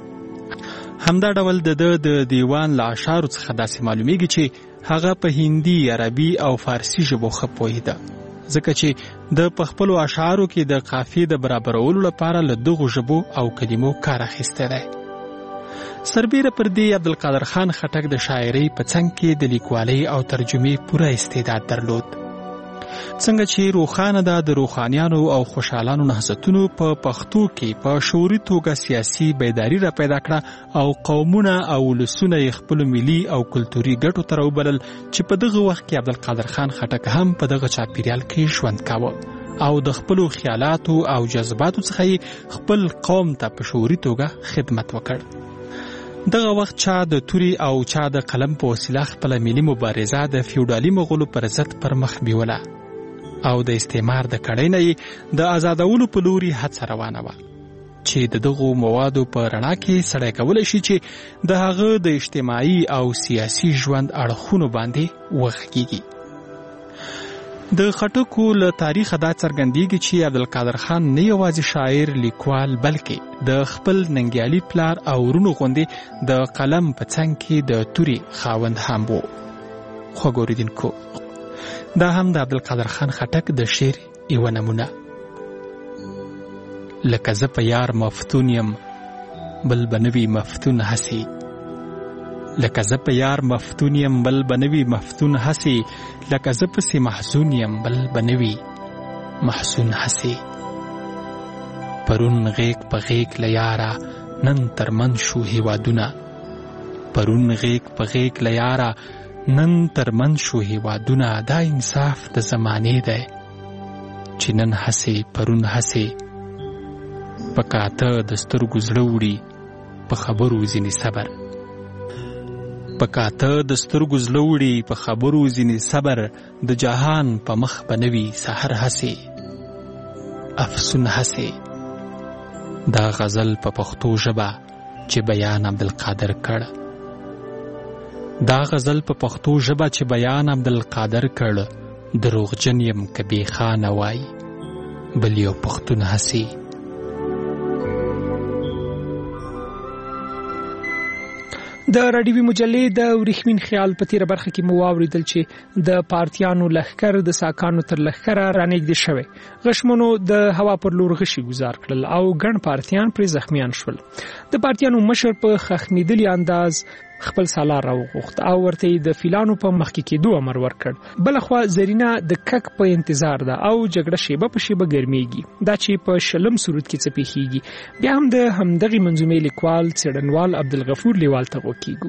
همدا ډول د ده د دیوان له اشعارو څخه داسې معلومیږي چې هغه په هندي، عربي او فارسي ژبو ښه پوهېده، ځکه چې د په خپلو اشعارو کې د قافیې د برابرولو لپاره له دغو ژبو او کلمو کار اخیستی دی. سربیره پر دې عبدالقادر خان خټک د شاعرۍ په څنګ کې د لیکوالۍ او ترجمې پوره استعداد درلود. څنګه چې روښانه ده د روښانیانو او خوشحالانو نهضتونو په پښتو کې په شعوري توګه سیاسي بیداري را پیدا کړه او قومونه او ولسونه یې خپلو ملي او کلتوري ګټو ته راوبلل چې په دغه وخت کې عبدالقادر خان خټک هم په دغه چاپیریال کې ژوند کاوه او د خپلو خیالاتو او جذباتو څخه یې خپل قوم ته په شعوري توګه خدمت وکړ. دغه وخت چا د توري او چا د قلم په وسیله خپله ملي مبارزه د فیوډالي مغولو پر ضد پر مخ بیوله او د استعمار د کړۍ نه یې د آزادولو په لوري هڅه روانه وه چې د دغو موادو په رڼا کې سړی کولی شي چې د هغه د اجتماعي او سیاسي ژوند اړخونو باندې وغږیږي. د خټکو له تاریخه دا څرګندېږي چې عبدالقادر خان نه یوازې شاعر، لیکوال، بلکې د خپل ننګیالي پلار او ورونو غوندې د قلم په څنګ کې د توري خاوند هم و. خوږ اورېدونکو، دا هم د عبدالقادر خان خټک د شعر یوه نمونه. لکه زه په یار مفتون یم بل به نوي مفتون هسې، لکه زه په یار مفتون یم بل به نوي مفتون هسې، لکه زه پسې محزون یم بل به نوي محزون هسې. پرون غیږ په غیږ له یاره نن ترمن شو هیوادونه، پرون غیږ په غیږ له یاره نن ترمن شو هیوادونه دا انصاف د زمانې دی چې نن هسې پرون هسې په کاته د سترګو زړه وړي په خبرو ځینې صبر په کاته د سترګو زړه وړي په خبرو ځینې صبر د جهان په مخ به نه وي سحر هسې افسون هسې دا غزل په پښتو ژبه چې بیان عبدالقادر کړ دا غزل په پښتو ژبه چې بیان عبدالقادر کړ دروغجن یم که بې خانه وای بل یو پښتون هسې د راډیوي مجلې د ورېښمین خیال په تیره برخه کې مو واوریدل چې د پارتیانو لښکر د ساکانو تر لښکره رانږدې شوی غشمنو د هوا پر لور غشي گزار کړل او ګڼ پارتیان پرې زخمیان شول د پارتیانو مشر په خښمېدلي انداز خپل سالار راوغوښت او ورته د فیلانو په مخکې کېدو امر ورکړ بلخوا زرینه د کک په انتظار ده او جګړه شیبه په شیبه ګرمیږي دا چې په شلم سرود کې څه پیښیږي بیا هم د همدغې منظومې لیکوال څېړنوال عبدالغفور لیوال ته غوږ کېږو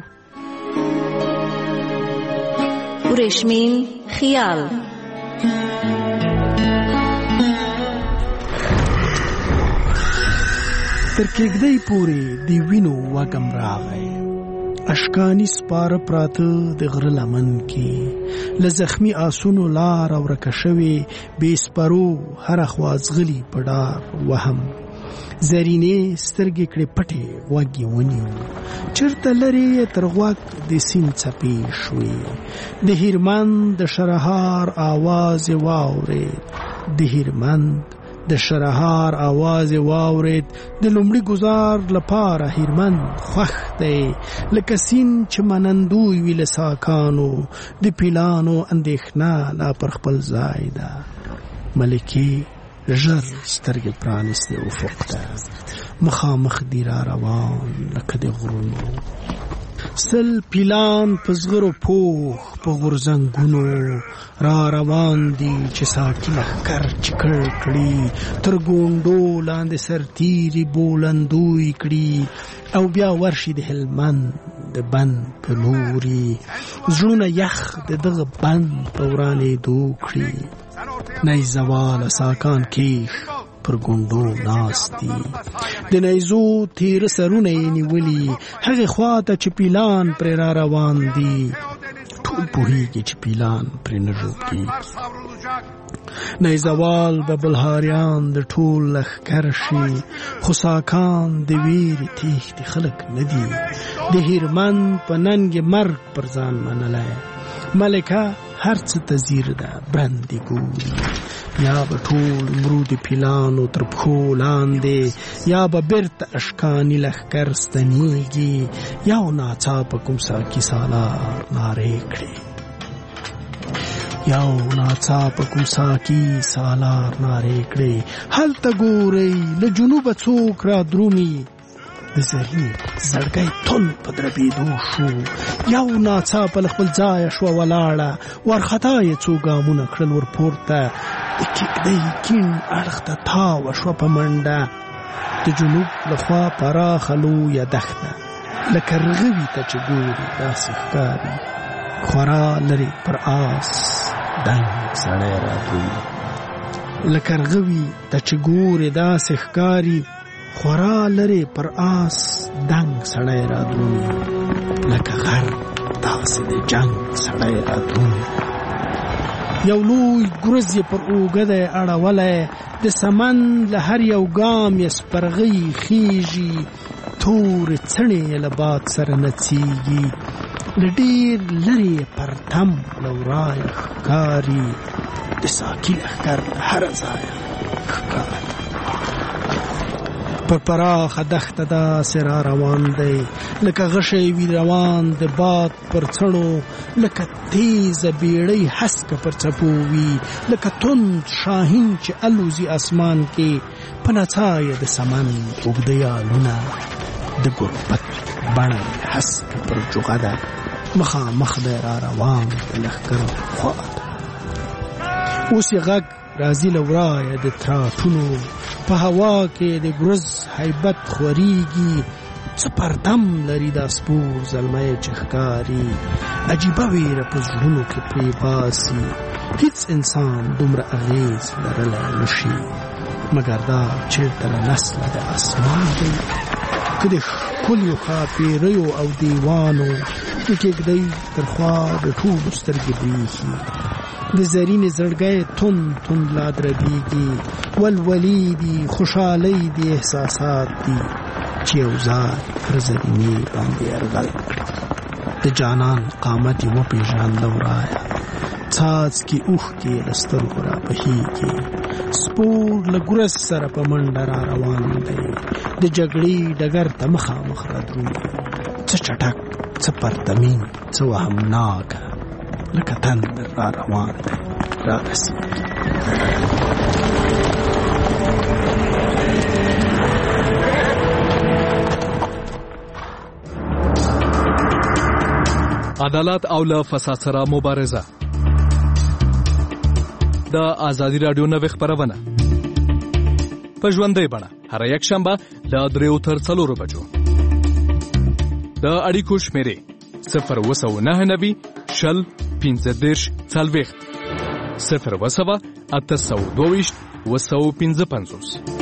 ورېښمین خیال تر کېږدۍ پورې د وینو وږم راغی اشکانی سپاره پراته د غره لمن کې له زخمي آسونو لار ورکه شوې بې سپرو هره خوا ځغلي په ډار وهم زرینې سترګې کړې پټې غوږ یې ونیو چېرته لرې تر غوږ د سیند څپې شوې د هیرمند د شرهار آواز یې واورېد د هیرمند د شرهار آواز واورید د لومړي گزار لپاره هیرمند خوښ دی لکه سیند چې منندوی وي له ساکانو د پیلانو اندېښنه لا پر خپل ځای ده ملکې ژر سترګې پرانیستې افق ته مخامخ دی را روان لکه د غرونو سل پیلان په زغرو پوخ په غورځنګونو را روان دي چې ساکي لښکر چکړ کړي تر ګونډو لاندې سرتیري بولندوی کړي او بیا ورشي د هلمند د بند په لوري زړونه یخ د دغه بند په ورانېدو کړي نیزواله ساکان کیښ پر ګوندو ناستی د نیزو تیر سرونه یې نیولي هغې خواته چې پیلان پرې را روان دي ټول پوهېږي چې پیلان پرې نه ژوب کېږي نیزوال به بلهاریان د ټول لښکر شي خو ساکان د ویرې تېښتې خلک نه دي د هیرمند په ننګ مرګ پر ځان منلی ملکه هر څه ته ځیر ده برندې ګوري یا به ټول مرو د پیلانو تر پښو لاندې یا به بیرته اشکاني لښکر ستنېږي یو ناڅاپه کوم ساکي سالار نارې کړې یو ناڅاپه کوم ساکي سالار نارې کړې هلته ګورئ له جنوبه څوک را درومي د زرینې زړګی تون په دربېدو شو یو ناڅاپه له خپل ځایه شوه ولاړه وارخطا یې څو ګامونه کړل ورپورته د کېږدۍ کیڼ اړخ ته تاوه شوه په منډه د جنوب لخوا پراخه لویه دښته لکه رغوي ته چې ګوري داسې ښکاري خورا لرې پر آس دنګ سړی راتلي لکه رغوي ته چې ګوري داسې ښکاري خورا لرې پر آس دنګ سړی راتلي لکه غر داسې د جنګ سړی راتلي یو لوی ګرز یې پر اوږه دی اړولی د سمن له هر یو ګام یې سپرغۍ خیږي تورې څڼې یې له باد سره نڅېږي له ډېر لرې پرتم له ورایه ښکاري د ساکي لښکر له هره ځایه ښکاري پر پراخه دښته داسې را روان دی لکه غشی وي روان د باد پر څڼو لکه تیزه بیړۍ هسکه پر څپو وي لکه توند شاهین چې الوزي اسمان کې په نڅا یې د سمن اوږده یالونه د ګربت بڼه یې هسکه پر جوغه ده مخامخ دی را روان د لښکر خواته اوس یې غږ راځي له ورایه د تراټونو په هوا کې د ګرز هیبت خورېږي څه پردم لري دا سپور زلمی چې ښکاري عجیبه ویره په زړونو کې پرې باسي هیڅ انسان دومره اغیز لرلی نشي مګر دا چېرته له نسله د اسمان دی که د ښکلیو ښاپېریو او دیوانو د کېږدۍ تر خوا د ټولو سترګې بریښي د زرینې زړګی تند تند لا دربیږي ولولې دي خوشحالۍ دي احساسات دي چې یو ځای پر زرینې باندې یرغل د جانان قامت یې وپېژانده ورایه څاڅکي اوښکې له سترګو رابهیږي سپور له ګرس سره په منډه را روان دی د جګړې ډګر ته مخامخ رادرومي څه چټک څه پرتمین څه وهمناکه لکه تندر را روان دی را رسیږي عدالت او له فساد سره مبارزه د ازادي رادیو نوې خبرونه په ژوندۍ بڼه هر یک شنبه له دریو تر څلورو بجو د اړیکو شمیرې صفر اووه سوه نهه نوي شل پنځه دېرش څلوېښت صفر اووه سوه اته سوه دوه ویشت اووه سوه پنځه پنځوس